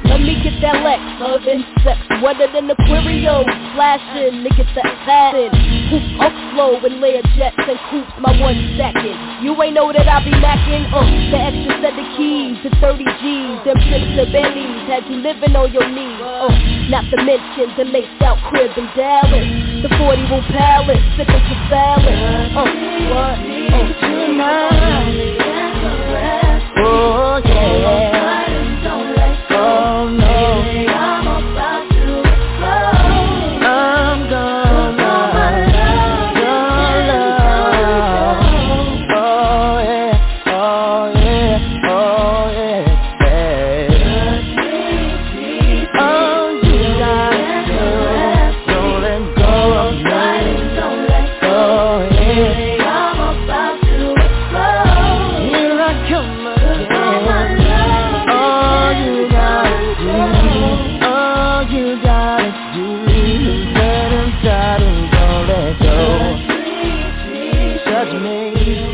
Let me get that Lex, love and sex, wetter than Aquario, flashing, nigga that padding. Hoop up slow and layer jets and coops my 1 second. You ain't know that I be macking, the extra set of keys, the 30 G's, them trips to Bentley's, had you living on your knees, not to mention the laced out crib in Dallas, the 40 room palace, sipping for salad, what, tonight, oh yeah, oh no, I'm about to explode, I'm gonna love, oh yeah, oh yeah, oh yeah, oh you gotta don't let go of me, oh yeah, I'm about to explode, here I come again. All you gotta do is let inside and don't let go. Touch me.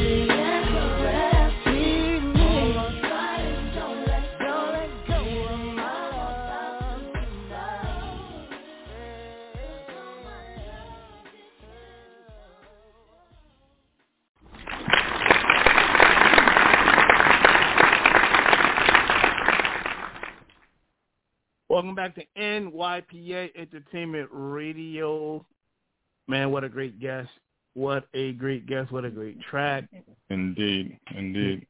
Welcome back to NYPA Entertainment Radio. Man, what a great guest. What a great guest. What a great track. Indeed. Indeed.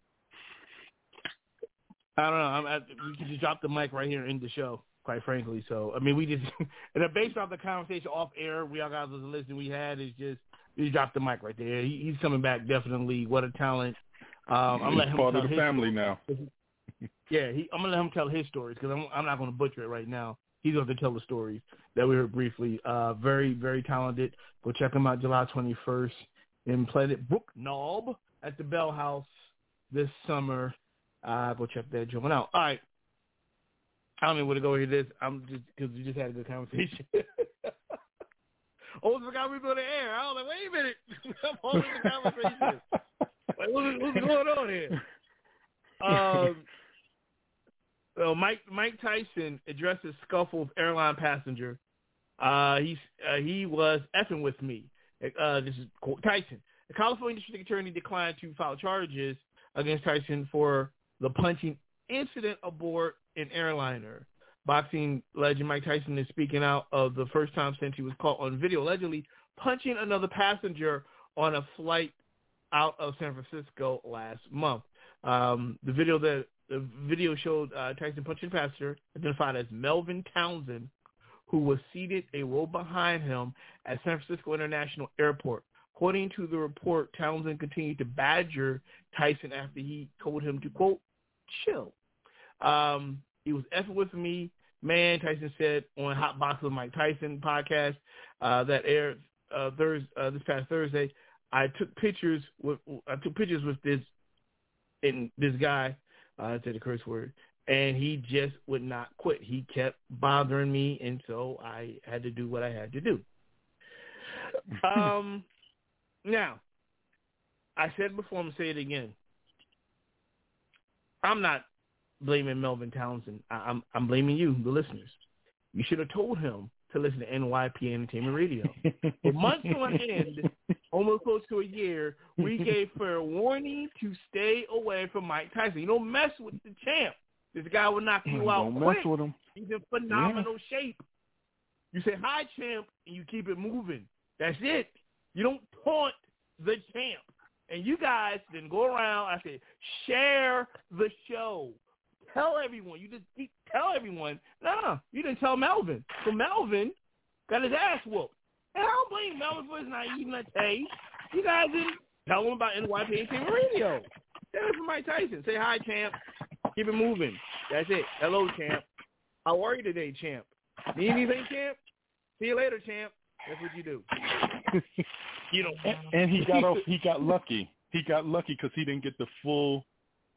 I don't know. We could just drop the mic right here and end the show, quite frankly. So, I mean, we just, and based off the conversation off air, we all guys was listening, we had is just, we dropped the mic right there. He's coming back, definitely. What a talent. I'm He's part of the family now. Yeah, I'm going to let him tell his stories because I'm not going to butcher it right now. He's going to tell the stories that we heard briefly. Very, very talented. Go check him out July 21st in Planet Brook Knob at the Bell House this summer. Go check that joint out. All right. I don't know where to go here. I'm just because we just had a good conversation. Almost forgot we were going to air. I was like, wait a minute. I'm holding the conversation. Like, what's going on here? So Mike Tyson addresses scuffle with airline passenger. He was effing with me. This is Tyson. The California District Attorney declined to file charges against Tyson for the punching incident aboard an airliner. Boxing legend Mike Tyson is speaking out of the first time since he was caught on video allegedly punching another passenger on a flight out of San Francisco last month. The video showed Tyson punching a passenger identified as Melvin Townsend, who was seated a row behind him at San Francisco International Airport. According to the report, Townsend continued to badger Tyson after he told him to, quote, chill. He was effing with me, man, Tyson said on Hot Box with Mike Tyson podcast that aired this past Thursday. I took pictures with this guy, I said a curse word, and he just would not quit. He kept bothering me, and so I had to do what I had to do. Now, I said before, I'm going to say it again. I'm not blaming Melvin Townsend. I'm blaming you, the listeners. You should have told him to listen to NYPA Entertainment Radio. For months on end, almost close to a year, we gave fair warning to stay away from Mike Tyson. You don't mess with the champ. This guy will knock you out don't quick. Mess with him. He's in phenomenal shape. You say, hi, champ, and you keep it moving. That's it. You don't taunt the champ. And you guys then go around, I said, share the show. Tell everyone. You just tell everyone. No, you didn't tell Melvin. So Melvin got his ass whooped. And I don't blame Melvin for his naivete. You guys didn't tell him about NYPA Entertainment Radio. Tell him for Mike Tyson. Say hi, champ. Keep it moving. That's it. Hello, champ. How are you today, champ? Need anything, champ? See you later, champ. That's what you do. You know. And he got lucky. He got lucky because he didn't get the full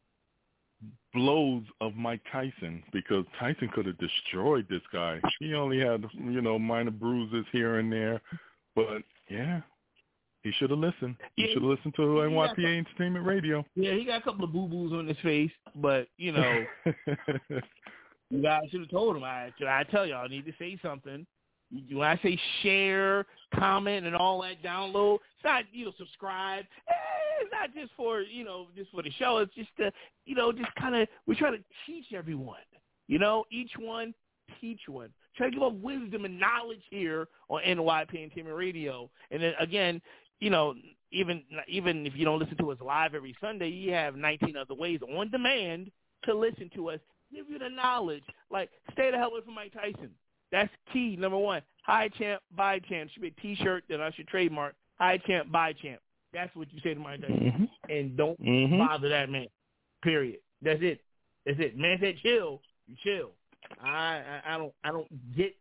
blows of Mike Tyson, because Tyson could have destroyed this guy. He only had, minor bruises here and there. But, yeah, he should have listened. He should have listened to NYPA Entertainment Radio. Yeah, he got a couple of boo-boos on his face, but, You guys should have told him. I tell y'all, I need to say something. When I say share, comment, and all that, download, it's not, subscribe. It's not just for, just for the show. It's just to, just kind of, we try to teach everyone. Each one, teach one. Try to give up wisdom and knowledge here on NYP Entertainment Radio. And then, again, even if you don't listen to us live every Sunday, you have 19 other ways on demand to listen to us, give you the knowledge. Like, stay the hell away from Mike Tyson. That's key, number one. Hi, champ, bye, champ. Should be a T-shirt that I should trademark. Hi, champ, bye, champ. That's what you say to Mike Tyson. And don't bother that man, period. That's it. Man said chill, you chill. I don't get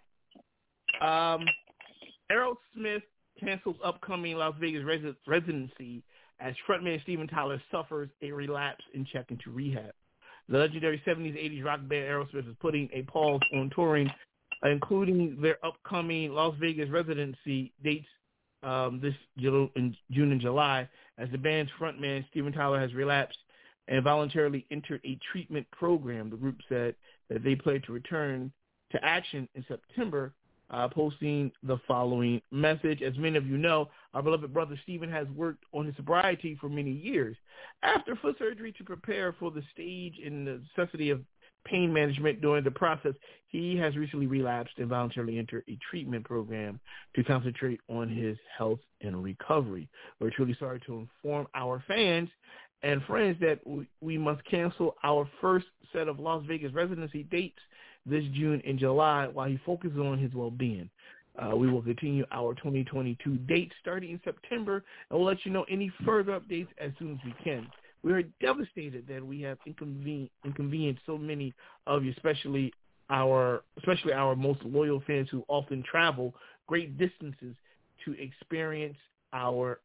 that. Aerosmith cancels upcoming Las Vegas residency as frontman Steven Tyler suffers a relapse and check into rehab. The legendary 70s, 80s rock band Aerosmith is putting a pause on touring, including their upcoming Las Vegas residency dates this June and July, as the band's frontman Steven Tyler has relapsed and voluntarily entered a treatment program. The group said that they plan to return to action in September, posting the following message. As many of you know, our beloved brother Steven has worked on his sobriety for many years. After foot surgery to prepare for the stage and the necessity of pain management during the process, he has recently relapsed and voluntarily entered a treatment program to concentrate on his health and recovery. We're truly sorry to inform our fans and friends that we must cancel our first set of Las Vegas residency dates this June and July while he focuses on his well-being. We will continue our 2022 dates starting in September, and we'll let you know any further updates as soon as we can. We are devastated that we have inconvenienced so many of you, especially our most loyal fans who often travel great distances to experience our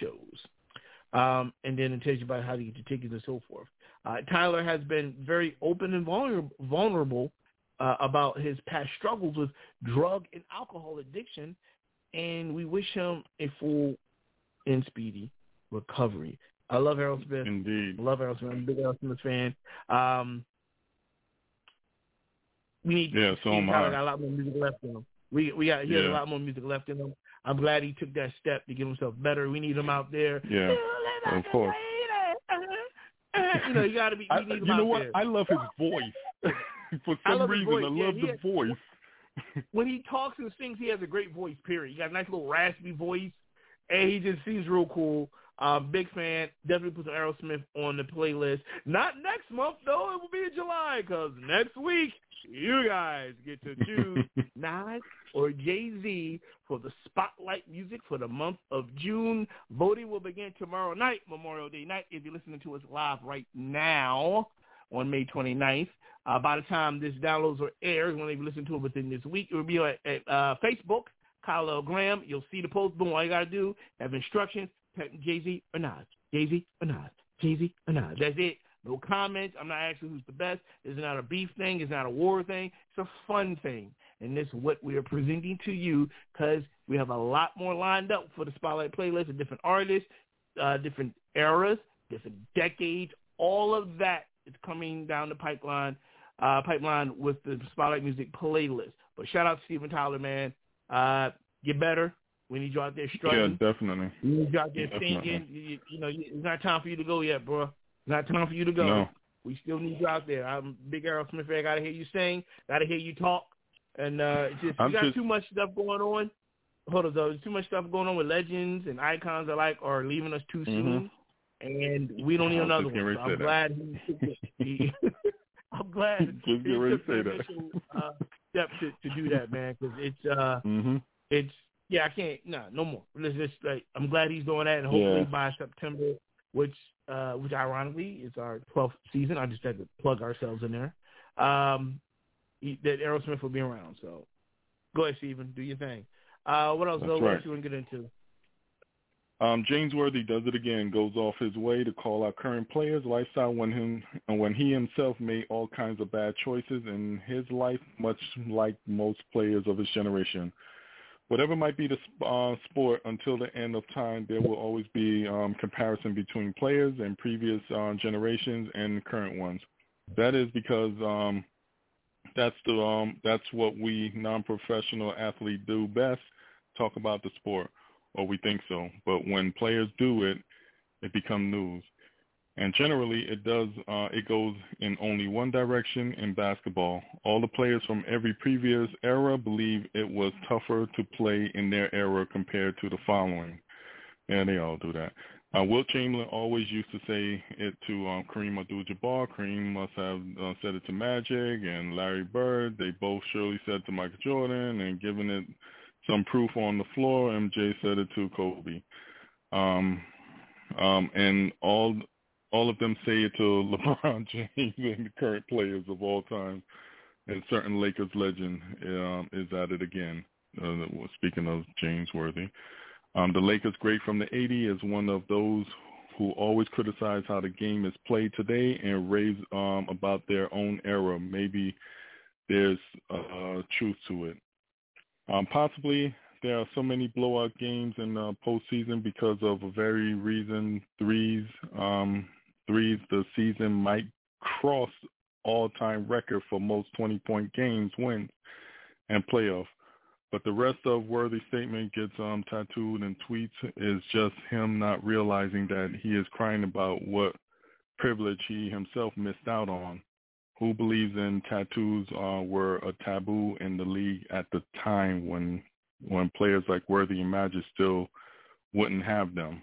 shows. And then it tells you about how to get your tickets and so forth. Tyler has been very open and vulnerable about his past struggles with drug and alcohol addiction, and we wish him a full and speedy recovery. I love Aerosmith. Indeed. I love Aerosmith. I'm a big Aerosmith fan. We need Tyler got a lot more music left in him. He has a lot more music left in him. I'm glad he took that step to get himself better. We need him out there. Yeah, of course. You got to be. We need him out there. I love his voice. For some reason, I love the voice. When he talks and sings, he has a great voice, period. He got a nice little raspy voice, and he just seems real cool. Big fan. Definitely put some Aerosmith on the playlist. Not next month, though. It will be in July, because next week, you guys get to choose Nas or Jay-Z for the Spotlight music for the month of June. Voting will begin tomorrow night, Memorial Day night, if you're listening to us live right now on May 29th. By the time this downloads or airs, when they listen to it within this week, it will be at Facebook, Kyle L. Graham. You'll see the post. Boom. All you got to do, have instructions, Jay-Z or Nas, Jay-Z or Nas, Jay-Z or Nas. That's it. No comments. I'm not asking who's the best. It's not a beef thing. It's not a war thing. It's a fun thing. And this is what we are presenting to you, because we have a lot more lined up for the Spotlight playlist of different artists, different eras, different decades. All of that is coming down the pipeline with the Spotlight Music playlist. But shout out to Steven Tyler, man. Get better. We need you out there struggling. Yeah, definitely. We need you out there singing. It's not time for you to go yet, bro. It's not time for you to go. No. We still need you out there. I'm a big Aerosmith fan. Got to hear you sing. Got to hear you talk. And you got too much stuff going on. Hold on, though. There's too much stuff going on with legends and icons alike are leaving us too soon. And we don't need another one. So I'm glad I'm glad he took the initial step to do that, man. Because it's I can't no more. Let's just I'm glad he's doing that, and hopefully by September, which ironically is our 12th season. I just had to plug ourselves in there. That Aerosmith will be around. So go ahead, Steven, do your thing. What else? What else you want to get into? James Worthy does it again, goes off his way to call out current players' lifestyle when he himself made all kinds of bad choices in his life, much like most players of his generation. Whatever might be the sport, until the end of time, there will always be comparison between players and previous generations and current ones. That is because that's what we non-professional athletes do best, talk about the sport, or we think so. But when players do it, it becomes news. And generally, it goes in only one direction in basketball. All the players from every previous era believe it was tougher to play in their era compared to the following. And they all do that. Wilt Chamberlain always used to say it to Kareem Abdul-Jabbar. Kareem must have said it to Magic and Larry Bird. They both surely said to Michael Jordan, and given it some proof on the floor, MJ said it to Kobe. And all of them say it to LeBron James and the current players of all time. And certain Lakers legend is at it again. Speaking of James Worthy. The Lakers great from the 80s is one of those who always criticize how the game is played today and raves about their own era. Maybe there's truth to it. Possibly there are so many blowout games in the postseason because of a very reason. Threes, the season might cross all-time record for most 20-point games, wins, and playoff. But the rest of Worthy's statement gets tattooed in tweets is just him not realizing that he is crying about what privilege he himself missed out on. Who believes in tattoos were a taboo in the league at the time when players like Worthy and Magic still wouldn't have them.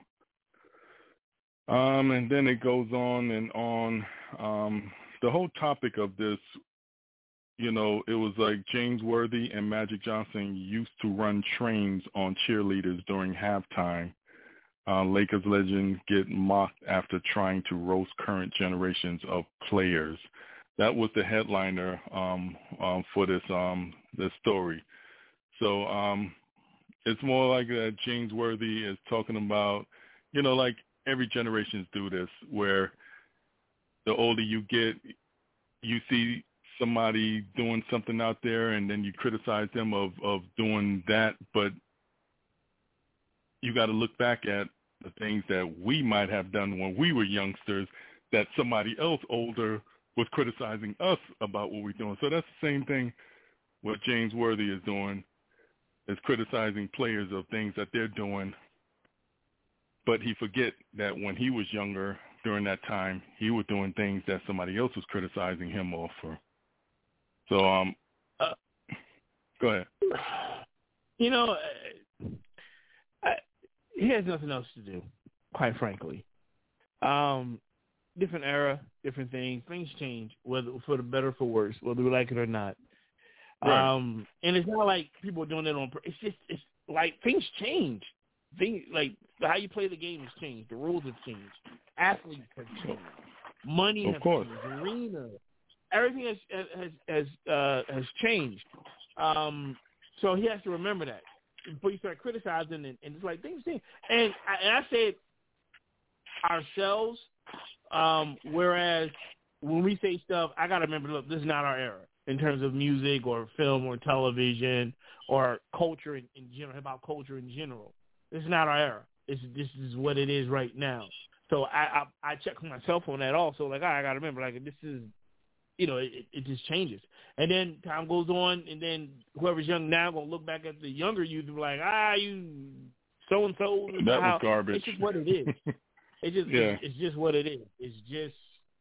And then it goes on and on. The whole topic of this, it was like James Worthy and Magic Johnson used to run trains on cheerleaders during halftime. Lakers legends get mocked after trying to roast current generations of players. That was the headliner for this story. So it's more like that James Worthy is talking about, like every generations do this, where the older you get, you see somebody doing something out there and then you criticize them of doing that, but you got to look back at the things that we might have done when we were youngsters that somebody else older was criticizing us about what we're doing. So that's the same thing what James Worthy is doing, is criticizing players of things that they're doing. But he forget that when he was younger, during that time, he was doing things that somebody else was criticizing him off for. So, go ahead. He has nothing else to do, quite frankly. Different era, different things. Things change, whether for the better or for worse, whether we like it or not. Right. And it's not like people are doing it on purpose. It's like things change. Things like how you play the game has changed. The rules have changed. Athletes have changed. Money has changed. Arena, everything has changed. So he has to remember that before you start criticizing, and it's like things change. And I said ourselves. Whereas when we say stuff, I got to remember, look, this is not our era in terms of music or film or television or culture in general, about culture in general. This is not our era. This is what it is right now. So I check myself on that also. Like, I got to remember, like, this is, it just changes. And then time goes on, and then whoever's young now going to look back at the younger youth and be like, you so-and-so. That was garbage. It's just what it is. It's just what it is. It's just,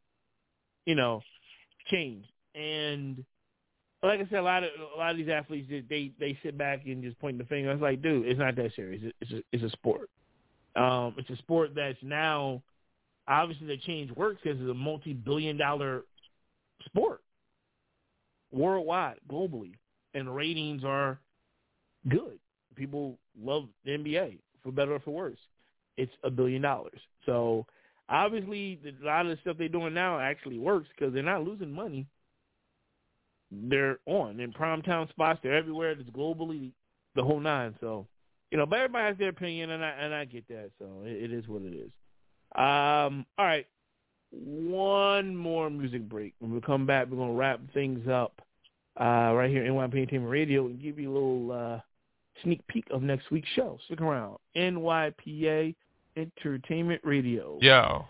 change. And like I said, a lot of these athletes, they sit back and just point the finger. It's like, dude, it's not that serious. It's a sport. It's a sport that's now, obviously the change works because it's a multi-billion-dollar sport worldwide, globally, and the ratings are good. People love the NBA, for better or for worse. It's $1 billion. So obviously, a lot of the stuff they're doing now actually works because they're not losing money. They're on in primetime spots. They're everywhere. It's globally the whole nine. So, but everybody has their opinion, and I get that. So it is what it is. All right, one more music break. When we come back, we're gonna wrap things up right here in NYP Entertainment Radio and give you a little sneak peek of next week's show. Stick around. NYPA Entertainment Radio. Yo.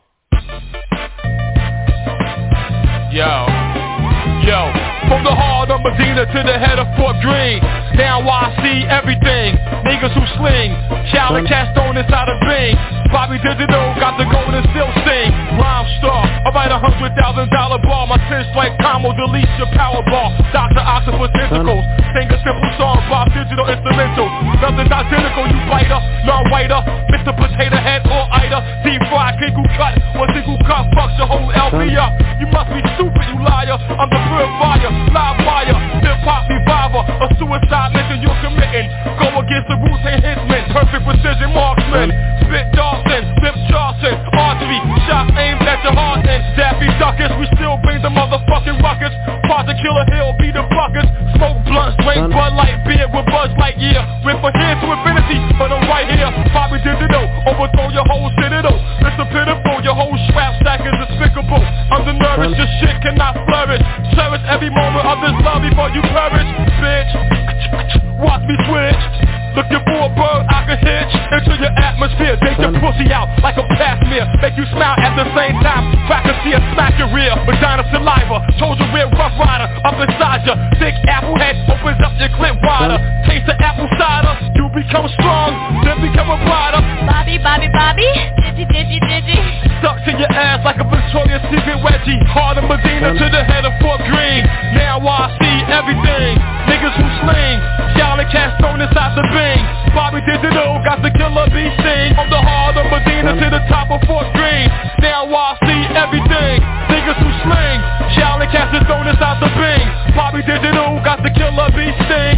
From the heart of Medina to the head of Fort Greene. Now I see everything. Niggas who sling. Charlie cast on inside a Bing. Bobby Digital got the gold and still sing. Rhyme star, I write $100,000 bar. My tense like Como deletes your power bar. Dr. Octopus tentacles. Sing a simple song, Bob Digital instrumental. Nothing identical, you biter, non-whiter. Mr. Potato Head or Ida. Deep fried, single cut, one single cut fucks your whole LP up. You must be stupid, you liar. I'm the purifier, live wire, hip-hop reviver. A suicide mission you're committing. Go against the Wu-Tang Hitmen. Perfect precision marksman. Spit Dawson, Flip Charleston. Archery, shot aimed at your heart and Daffy Duckers. We still bring the motherfucking ruckus. Project Killer Hill be the buckets. Smoke blunts, drink Bud Light beer with Buzz Lightyear. Rip from here to infinity, but I'm right here. Bobby Digital, overthrow your whole citadel. It's a pitiful, your whole strap stack is despicable. Undernourished, your shit cannot flourish. Cherish every moment of this love before you perish, bitch. Watch me switch. Looking for a bird I can hitch into your atmosphere. Take your pussy out like a past-mear. Make you smile at the same time. Crack a tear, smack your rear. Vagina saliva, told you real rough rider. Up inside ya, thick apple head opens up your clip wider. Taste the apple cider, you become strong, then become a rider. Bobby, Bobby, Bobby, Digi. Stuck to your ass like a Victoria's Secret wedgie. Heart of Medina to the head of Fort Greene. Now I see everything. Niggas who sling, Charlie cast on inside the Bing. Bobby Digital got the killer bee sting. From the heart of Medina to the top of Fort Greene. Now I see everything. Niggas who sling, Charlie cast his on inside the Bing. Bobby Digital got the killer bee sting.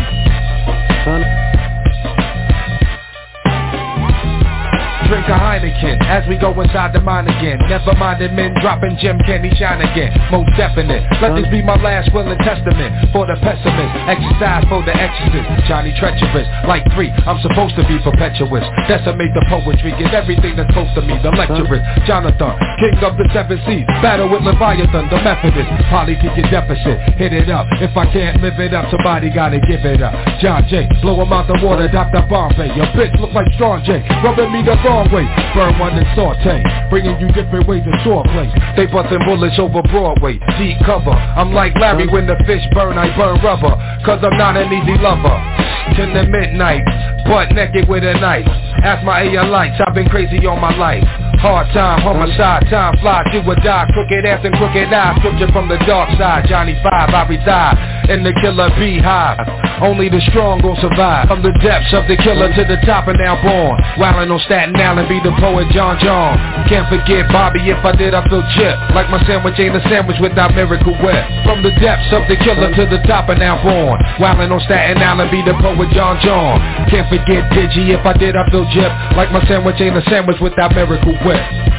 Drink a Heineken as we go inside the mine again. Never minded men dropping Jim Kenny shine again. Most definite. Let this be my last will and testament for the pessimist. Exercise for the exorcist. Johnny treacherous. Like 3, I'm supposed to be perpetuous. Decimate the poetry. Get everything that's close to me. The lecturist. Jonathan, king of the 7 seas. Battle with Leviathan, the Methodist. Polly can get deficit. Hit it up. If I can't live it up, somebody gotta give it up. John Jay, blow him out the water. Dr. Bombay. Your bitch look like Strong J. Rubbing me the wrong way. Burn one and saute, bringing you different ways of shore play. They bustin' bullets over Broadway, deep cover. I'm like Larry when the fish burn, I burn rubber. Cause I'm not an easy lover. 10 to midnight, butt naked with a knife. Ask my AR lights, I've been crazy all my life. Hard time, homicide, time fly, do or die. Crooked ass and crooked eyes, scripture from the dark side. Johnny 5, I reside in the killer beehive. Only the strong gon' survive. From the depths of the killer to the top and now born. Wildin' on Staten Island, be the poet John. Can't forget Bobby, if I did I feel chip. Like my sandwich ain't a sandwich without Miracle Whip. From the depths of the killer to the top and now born. Wildin' on Staten Island, be the poet John. Can't forget Digi, if I did I feel chip. Like my sandwich ain't a sandwich without Miracle Whip.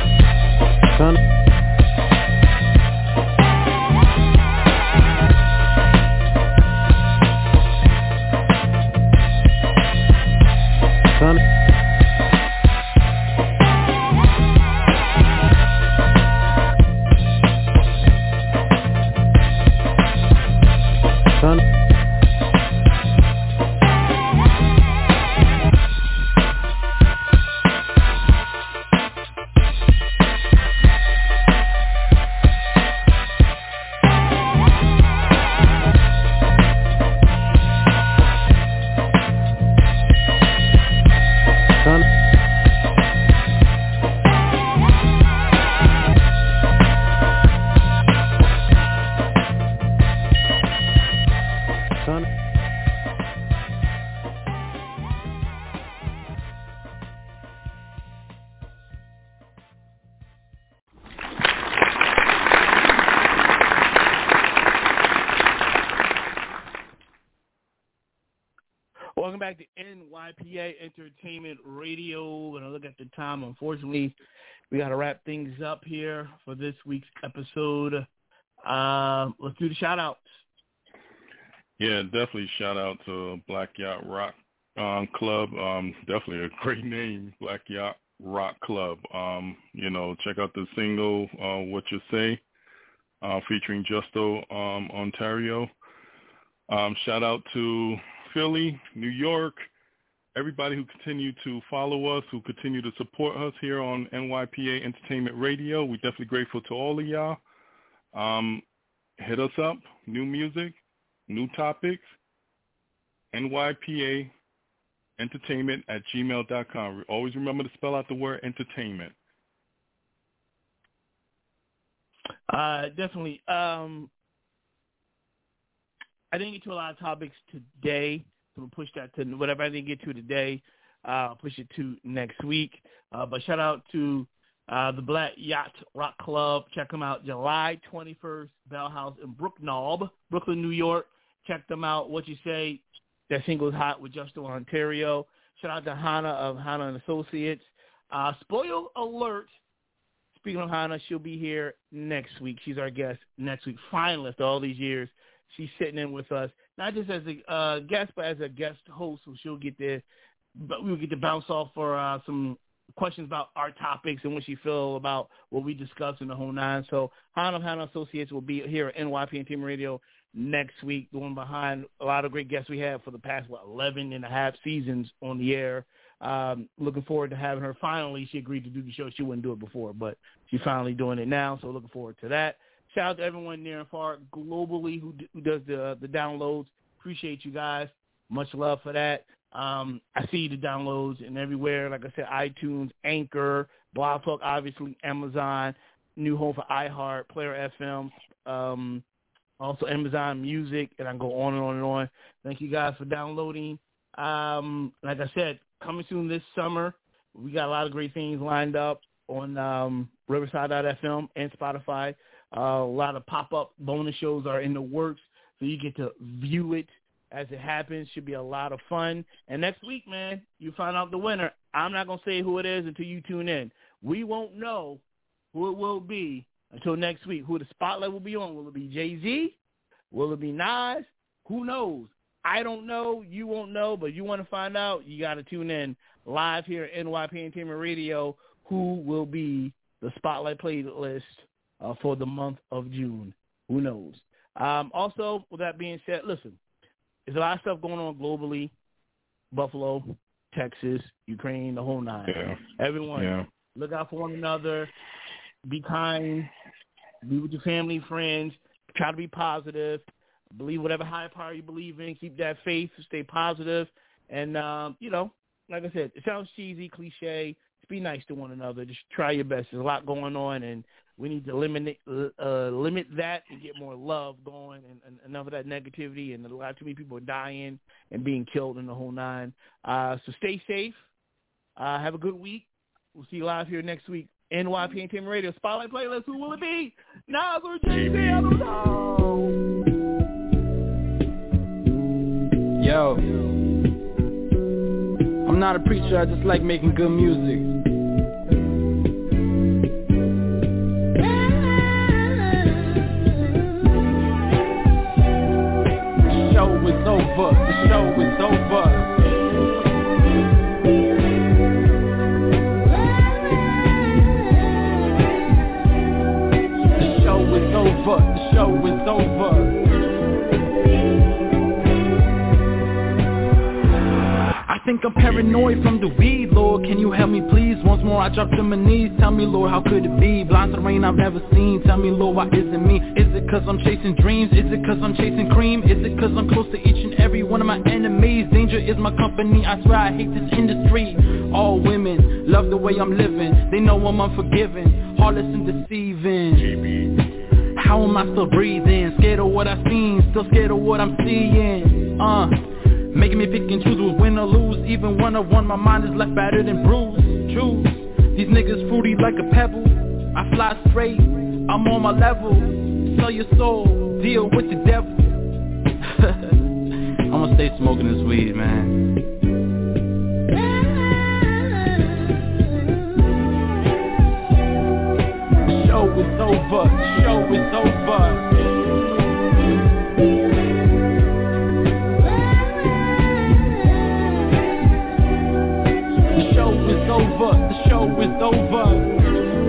Welcome back to NYPA Entertainment Radio. When I look at the time, unfortunately, we got to wrap things up here for this week's episode. Let's do the shout-outs. Yeah, definitely shout out to Black Yacht Rock Club. Definitely a great name, Black Yacht Rock Club. Check out the single, What You Say, featuring Justo Ontario. Shout out to Philly, New York, everybody who continue to follow us, who continue to support us here on NYPA Entertainment Radio. We're definitely grateful to all of y'all. Hit us up, new music, new topics, nypaentertainment@gmail.com. Always remember to spell out the word entertainment. Definitely. I didn't get to a lot of topics today, so we'll push that to whatever I didn't get to today. I'll push it to next week. But shout out to the Black Yacht Rock Club. Check them out July 21st, Bell House in Brooknob, Brooklyn, New York. Check them out. What You Say, that single's hot with Justo Ontario. Shout out to Hannah of Hannah and Associates. Spoil alert. Speaking of Hannah, she'll be here next week. She's our guest next week. Finalist all these years. She's sitting in with us, not just as a guest, but as a guest host. So she'll get there. But we'll get to bounce off for some questions about our topics and what she feel about what we discussed in the whole nine. So Hannah Associates will be here at NYP and Team Radio next week, going behind a lot of great guests we had for the past, 11 and a half seasons on the air. Looking forward to having her. Finally, she agreed to do the show. She wouldn't do it before, but she's finally doing it now, so looking forward to that. Shout out to everyone near and far globally who does the downloads. Appreciate you guys. Much love for that. I see the downloads and everywhere. Like I said, iTunes, Anchor, Blog Talk, obviously, Amazon, new home for iHeart, Player FM, also Amazon Music, and I can go on and on and on. Thank you guys for downloading. Like I said, coming soon this summer, we got a lot of great things lined up on Riverside.fm and Spotify. A lot of pop-up bonus shows are in the works, so you get to view it as it happens. Should be a lot of fun. And next week, man, you find out the winner. I'm not going to say who it is until you tune in. We won't know who it will be until next week. Who the spotlight will be on. Will it be Jay-Z? Will it be Nas? Who knows? I don't know. You won't know, but you want to find out, you got to tune in live here at NYP Entertainment Radio who will be the spotlight playlist for the month of June. Who knows? Also, with that being said, listen, there's a lot of stuff going on globally. Buffalo, Texas, Ukraine, the whole nine. Yeah. Everyone, look out for one another. Be kind. Be with your family, friends. Try to be positive. Believe whatever higher power you believe in. Keep that faith. Stay positive. And, like I said, it sounds cheesy, cliche. Just be nice to one another. Just try your best. There's a lot going on, and we need to limit that and get more love going and enough of that negativity. And a lot too many people are dying and being killed in the whole nine. So stay safe. Have a good week. We'll see you live here next week. NYP Entertainment Radio Spotlight Playlist. Who will it be? Nas or Jay-Z? I don't know. Yo, I'm not a preacher, I just like making good music. The show is over, the show is over. The show is over, the show is over. I think I'm paranoid from the weed, Lord, can you help me please? Once more I drop to my knees, tell me, Lord, how could it be? Blind to the rain I've never seen, tell me, Lord, why is it me? Is it cause I'm chasing dreams? Is it cause I'm chasing cream? Is it cause I'm close to each and every one of my enemies? Danger is my company, I swear I hate this industry. All women love the way I'm living, they know I'm unforgiving, heartless and deceiving. How am I still breathing? Scared of what I've seen, still scared of what I'm seeing. Making me pick and choose who's win or lose. Even when I won, my mind is left battered and bruised. Choose, these niggas fruity like a pebble. I fly straight, I'm on my level. Sell your soul, deal with the devil. I'ma stay smoking this weed, man. The show is over, the show is over. The show is over.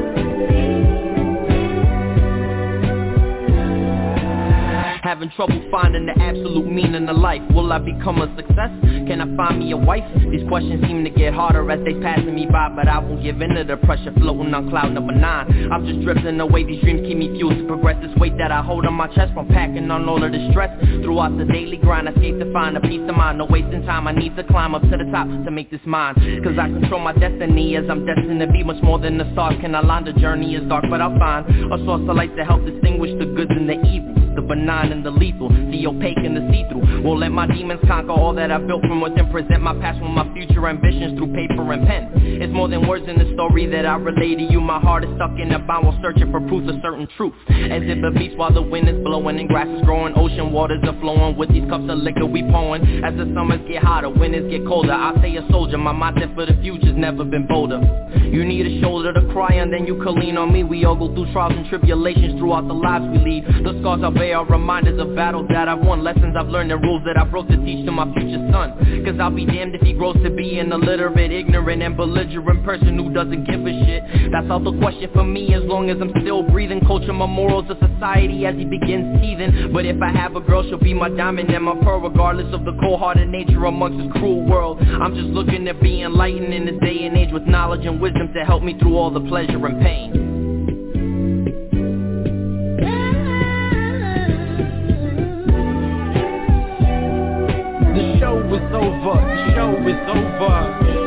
Having trouble finding the absolute meaning of life. Will I become a success? Can I find me a wife? These questions seem to get harder as they passing me by, but I won't give in to the pressure floating on cloud number 9. I'm just drifting away, these dreams keep me fueled to progress. This weight that I hold on my chest from packing on all of the stress. Throughout the daily grind, I escape to find a peace of mind. No wasting time, I need to climb up to the top to make this mine. Cause I control my destiny as I'm destined to be much more than the stars can align. The journey is dark, but I'll find a source of light to help distinguish the goods and the evils, the benign and the lethal, the opaque and the see-through. Won't let my demons conquer all that I built from within. Present my past with my future ambitions through paper and pen. It's more than words in the story that I relay to you. My heart is stuck in a bound while searching for proof of certain truth. As if a beast while the wind is blowing and grass is growing, ocean waters are flowing with these cups of liquor we pouring. As the summers get hotter, winters get colder, I stay a soldier. My mindset for the future's never been bolder. You need a shoulder to cry on, then you can lean on me. We all go through trials and tribulations throughout the lives we lead. The scars I bear are reminders of battles that I've won, lessons I've learned and rules that I broke to teach to my future son. Cause I'll be damned if he grows to be an illiterate, ignorant and belligerent person who doesn't give a shit. That's out the question for me as long as I'm still breathing. Culture my morals of society as he begins teething. But if I have a girl, she'll be my diamond and my pearl, regardless of the cold-hearted nature amongst this cruel world. I'm just looking to be enlightened in this day and age with knowledge and wisdom to help me through all the pleasure and pain. The show is over, the show is over.